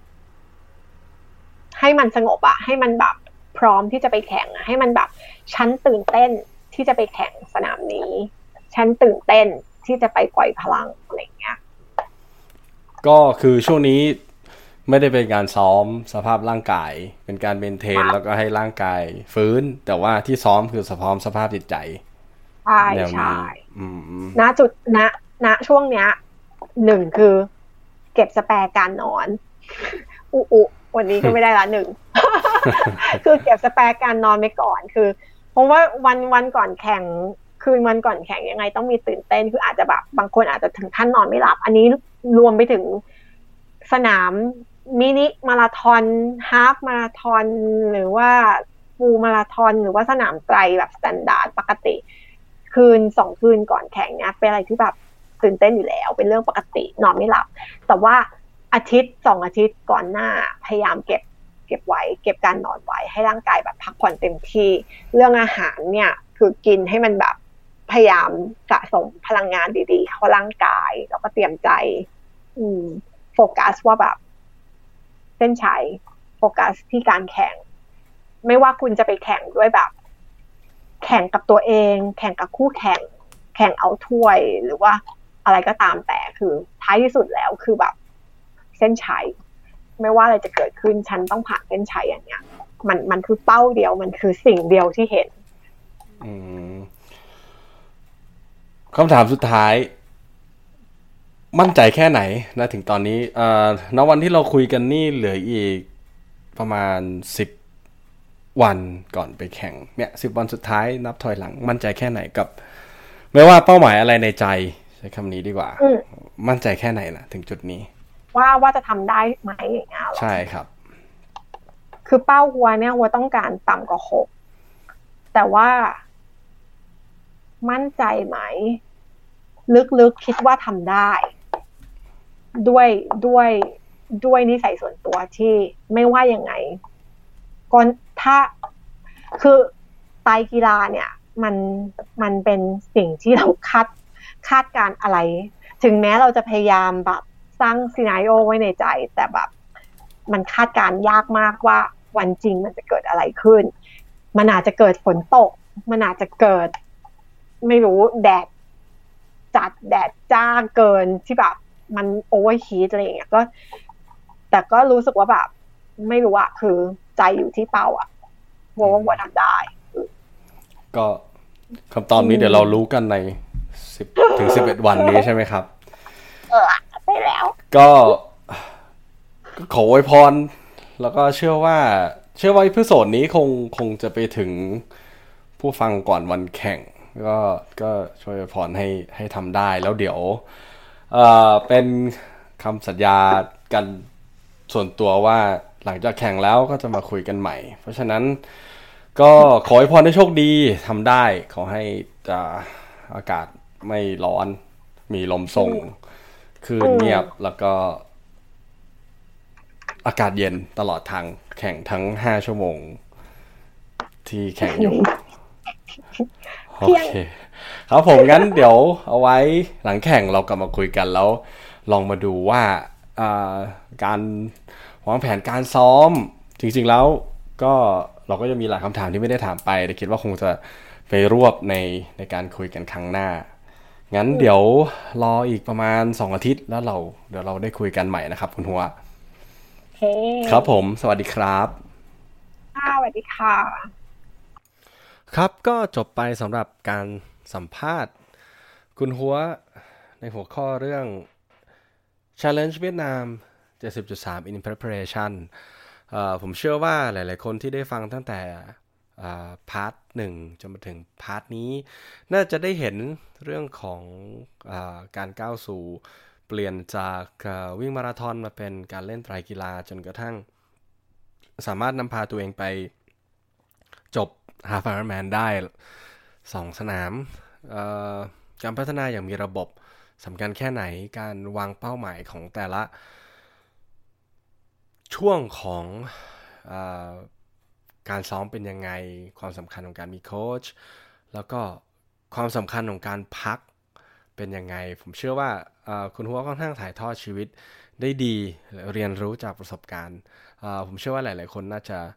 ให้มันสงบอะให้มันแบบพร้อมที่จะไปแข่งให้มันแบบฉันตื่นเต้นที่จะไปแข่งสนามนี้ฉันตื่นเต้นที่จะไปปล่อยพลังอะไรเงี้ยก็คือช่วงนี้ไม่ได้เป็นการซ้อมสภาพร่างกายเป็นการเมนเทนแล้วก็ให้ร่างกายฟื้นแต่ว่าที่ซ้อมคือสภาพสภาพจิตใจใช่ใช่ณจุดณณช่วงเนี้ยหนึ่งคือเก็บสแปร์การนอนอุอุวันนี้ก็ไม่ได้ละหนึ่ง คือเก็บสแปร์การนอนไว้ก่อนคือเพราะว่าวันวันก่อนแข่งคืนวันก่อนแข่งยังไงต้องมีตื่นเต้นคืออาจจะแบบบางคนอาจจะถึงขั้นนอนไม่หลับอันนี้รวมไปถึงสนามมินิมาราธอนฮาล์ฟมาราธอนหรือว่าฟูลมาราธอนหรือว่าสนามไตรแบบสแตนดาร์ดปกติคืนสองคืนก่อนแข่งเนี่ยเป็นอะไรที่แบบตื่นเต้นอยู่แล้วเป็นเรื่องปกตินอนไม่หลับแต่ว่าอาทิตย์สองอาทิตย์ก่อนหน้าพยายามเก็บเก็บไว้เก็บการนอนไว้ให้ร่างกายแบบพักผ่อนเต็มที่เรื่องอาหารเนี่ยคือกินให้มันแบบพยายามสะสมพลังงานดีๆเข้าร่างกายแล้วก็เตรียมใจอืมโฟกัสว่าแบบเส้นชัยโฟกัสที่การแข่งไม่ว่าคุณจะไปแข่งด้วยแบบแข่งกับตัวเองแข่งกับคู่แข่งแข่งเอาถ้วยหรือว่าอะไรก็ตามแต่คือท้ายที่สุดแล้วคือแบบเส้นชัยไม่ว่าอะไรจะเกิดขึ้นฉันต้องผ่านเส้นชัยอย่างเนี้ยมันมันคือเป้าเดียวมันคือสิ่งเดียวที่เห็นอืมคำถามสุดท้ายมั่นใจแค่ไหนนะถึงตอนนี้เอ่อณวันที่เราคุยกันนี่เหลืออีกประมาณสิบวันก่อนไปแข่งเนี่ยสิบวันสุดท้ายนับถอยหลังมั่นใจแค่ไหนกับไม่ว่าเป้าหมายอะไรในใจใช้คำนี้ดีกว่ามั่นใจแค่ไหนล่ะถึงจุดนี้ว่าว่าจะทำได้ไหมอย่างเงี้ยหรอใช่ครับคือเป้าหัวเนี่ยหัวต้องการต่ำกว่าหกแต่ว่ามั่นใจไหมลึกๆคิดว่าทำได้ด้วยด้วยด้วยนิสัยส่วนตัวที่ไม่ว่ายังไงก่อนถ้าคือไตรกีฬาเนี่ยมันมันเป็นสิ่งที่เราคาดคาดการอะไรถึงแม้เราจะพยายามแบบสร้างซีนาริโอไว้ในใจแต่แบบมันคาดการยากมากว่าวันจริงมันจะเกิดอะไรขึ้นมันอาจจะเกิดฝนตกมันอาจจะเกิดไม่รู้แดดจัดแดดจ้าเกินที่แบบมันโอเวอร์ฮีทอะไรอย่างเงี้ยก็แต่ก็รู้สึกว่าแบบไม่รู้อะคือใจอยู่ที่เป้าอะหัวว่าหัวทำได้ก็คำตอบนี้เดี๋ยวเรารู้กันในสิบถึงสิบเอ็ดวันนี้ใช่ไหมครับเออได้แล้วก็ขออวยพรแล้วก็เชื่อว่าเชื่อว่าอีพิโซดนี้คงคงจะไปถึงผู้ฟังก่อนวันแข่งก็ก็ช่วยพรให้ให้ทำได้แล้วเดี๋ยวเอ่อเป็นคำสัญญากันส่วนตัวว่าหลังจากแข่งแล้วก็จะมาคุยกันใหม่เพราะฉะนั้นก็ขอให้พรให้โชคดีทำได้ขอให้จะอากาศไม่ร้อนมีลมส่งคืนเงียบแล้วก็อากาศเย็นตลอดทางแข่งทั้งห้าชั่วโมงที่แข่งอยู่โอเคครับผมงั้นเดี๋ยวเอาไว้หลังแข่งเรากลับมาคุยกันแล้วลองมาดูว่าการวางแผนการซ้อมจริงๆแล้วก็เราก็จะมีหลายคำถามที่ไม่ได้ถามไปแต่คิดว่าคงจะไปรวบในในการคุยกันครั้งหน้างั้นเดี๋ยวรออีกประมาณสองอาทิตย์แล้วเราเดี๋ยวเราได้คุยกันใหม่นะครับคุณหัวครับผมสวัสดีครับสวัสดีค่ะครับก็จบไปสำหรับการสัมภาษณ์คุณหัวในหัวข้อเรื่อง Challenge เวียดนาม เจ็ดสิบจุดสาม in preparation ผมเชื่อว่าหลายๆคนที่ได้ฟังตั้งแต่พาร์ทหนึ่งจนมาถึงพาร์ทนี้น่าจะได้เห็นเรื่องของอาการก้าวสู่เปลี่ยนจากวิ่งมาราธอนมาเป็นการเล่นไตรกีฬาจนกระทั่งสามารถนำพาตัวเองไปจบ Half Ironman ได้สองสนามการพัฒนาอย่างมีระบบสำคัญแค่ไหนการวางเป้าหมายของแต่ละช่วงของอ่าการซ้อมเป็นยังไงความสำคัญของการมีโค้ชแล้วก็ความสำคัญของการพักเป็นยังไงผมเชื่อว่าคุณหัวค่อนข้างถ่ายทอดชีวิตได้ดีเรียนรู้จากประสบการณ์ผมเชื่อว่าหลายๆคนน่าจะ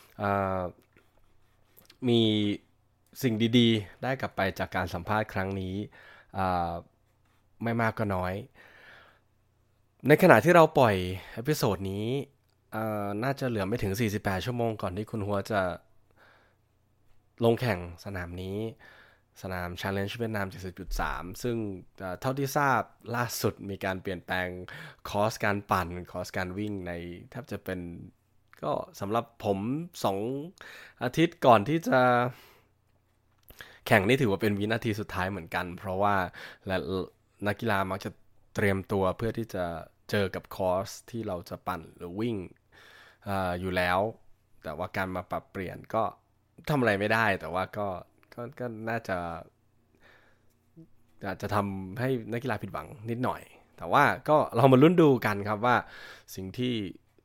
มีสิ่งดีๆได้กลับไปจากการสัมภาษณ์ครั้งนี้ไม่มากก็น้อยในขณะที่เราปล่อยเอพิโซดนี้น่าจะเหลือไม่ถึงสี่สิบแปดชั่วโมงก่อนที่คุณหัวจะลงแข่งสนามนี้สนาม Challenge เวียดนาม เจ็ดสิบจุดสาม ซึ่งเท่าที่ทราบล่าสุดมีการเปลี่ยนแปลงคอร์สการปั่นคอร์สการวิ่งในแทบจะเป็นก็สำหรับผมสองอาทิตย์ก่อนที่จะแข่งนี่ถือว่าเป็นวินาทีสุดท้ายเหมือนกันเพราะว่าและนักกีฬามักจะเตรียมตัวเพื่อที่จะเจอกับคอร์สที่เราจะปั่นหรือวิ่ง อ, อยู่แล้วแต่ว่าการมาปรับเปลี่ยนก็ทำอะไรไม่ได้แต่ว่าก็ก็, ก็น่าจะอาจจะทำให้นักกีฬาผิดหวังนิดหน่อยแต่ว่าก็เรามาลุ้นดูกันครับว่าสิ่งที่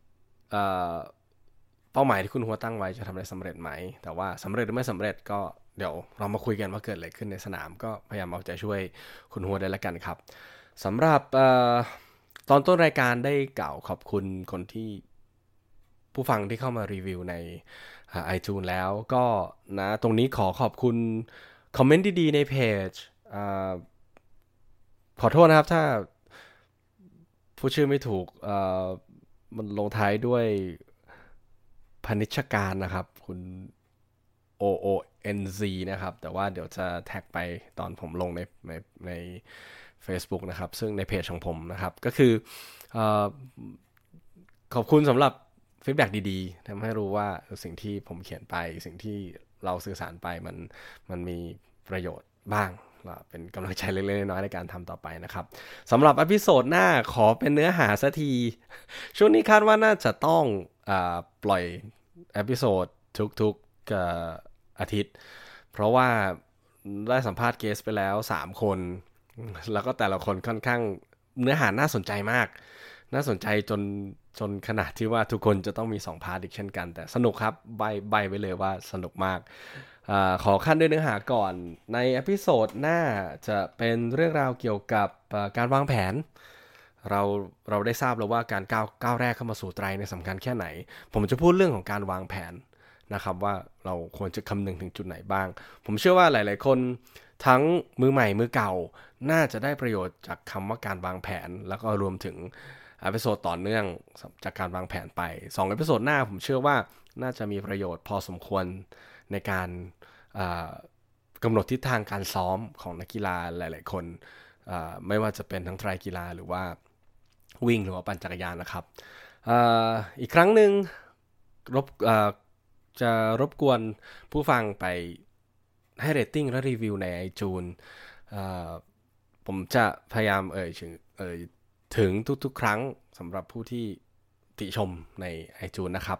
เป้าหมายที่คุณหัวตั้งไว้จะทำได้สำเร็จไหมแต่ว่าสำเร็จหรือไม่สำเร็จก็เดี๋ยวเรามาคุยกันว่าเกิดอะไรขึ้นในสนามก็พยายามเอาใจช่วยคุณหัวได้ละกันครับสำหรับตอนต้นรายการได้กล่าวขอบคุณคนที่ผู้ฟังที่เข้ามารีวิวใน iTunes แล้วก็นะตรงนี้ขอขอบคุณคอมเมนต์ดีๆในเพจขอโทษนะครับถ้าผู้ชื่อไม่ถูกมันลงท้ายด้วยพนิชการนะครับคุณ โอ โอ เอ็น ซี นะครับแต่ว่าเดี๋ยวจะแท็กไปตอนผมลงในในใน Facebook นะครับซึ่งในเพจของผมนะครับก็คือขอบคุณสำหรับฟีดแบ็กดีๆทำให้รู้ว่าสิ่งที่ผมเขียนไปสิ่งที่เราสื่อสารไปมันมันมีประโยชน์บ้างเป็นกำลังใจเล็กๆน้อยๆในการทำต่อไปนะครับสำหรับอพิโซดหน้าขอเป็นเนื้อหาสักทีช่วงนี้คาดว่าน่าจะต้องอ่าปล่อยอพิโซดทุกๆอาทิตย์เพราะว่าได้สัมภาษณ์เกสไปแล้วสามคนแล้วก็แต่ละคนค่อนข้างเนื้อหาน่าสนใจมากน่าสนใจจนจนขนาดที่ว่าทุกคนจะต้องมีสองพาร์ทอีกเช่นกันแต่สนุกครับใบใบไว้เลยว่าสนุกมากอขอขั้นด้วยเนื้อหาก่อนในเอพิโซดหน้าจะเป็นเรื่องราวเกี่ยวกับการวางแผนเราเราได้ทราบแล้วว่าการก้าวก้าวแรกเข้ามาสู่ไตรในสำคัญแค่ไหนผมจะพูดเรื่องของการวางแผนนะครับว่าเราควรจะคำนึงถึงจุดไหนบ้างผมเชื่อว่าหลายๆคนทั้งมือใหม่มือเก่าน่าจะได้ประโยชน์จากคำว่าการวางแผนแล้วก็รวมถึงเอพิโซดต่อเนื่องจากการวางแผนไปสองเอพิโซดหน้าผมเชื่อว่าน่าจะมีประโยชน์พอสมควรในการกำหนดทิศทางการซ้อมของนักกีฬาหลายๆคนไม่ว่าจะเป็นทั้งไตรกีฬาหรือว่าวิ่งหรือว่าปั่นจักรยานนะครับ อ, อีกครั้งหนึ่งรบจะรบกวนผู้ฟังไปให้เรตติ้งและรีวิวใน iTunes ผมจะพยายามเอ่ยถึงเอ่ยถึงทุกๆครั้งสำหรับผู้ที่ติชมใน iTunes นะครับ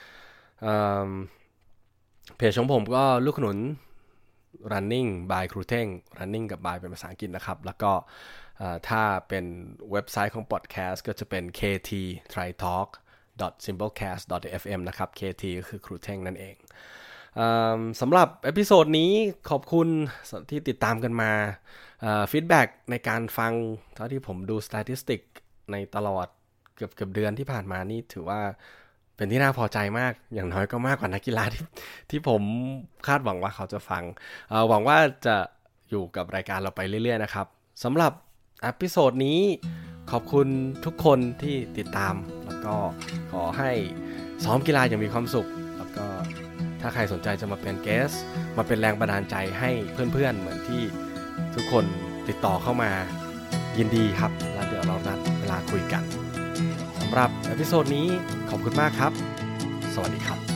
เพจของผมก็ลูกขนุน running by ครูเท่ง running กับ by เป็นภาษาอังกฤษนะครับแล้วก็ถ้าเป็นเว็บไซต์ของ podcast ก็จะเป็น เค ที ไทร ทอล์ก ดอท ซิมเบิลแคสต์ ดอท เอฟ เอ็ม นะครับ เค ที ก็คือครูเท่งนั่นเองสำหรับเอพิโซดนี้ขอบคุณที่ติดตามกันมาฟีดแบ็กในการฟังเท่าที่ผมดูสถิติในตลอดเกือบเกือบเดือนที่ผ่านมานี่ถือว่าเป็นที่น่าพอใจมากอย่างน้อยก็มากกว่านักกีฬาที่ที่ผมคาดหวังว่าเขาจะฟังหวังว่าจะอยู่กับรายการเราไปเรื่อยๆนะครับสำหรับเอพิโซดนี้ขอบคุณทุกคนที่ติดตามแล้วก็ขอให้ซ้อมกีฬาอย่างมีความสุขแล้วก็ถ้าใครสนใจจะมาเป็นเกสต์มาเป็นแรงบันดาลใจให้เพื่อนๆเหมือนที่ทุกคนติดต่อเข้ามายินดีครับแล้วเดี๋ยวเรานัดเวลาคุยกันสำหรับเอพิโซดนี้ขอบคุณมากครับสวัสดีครับ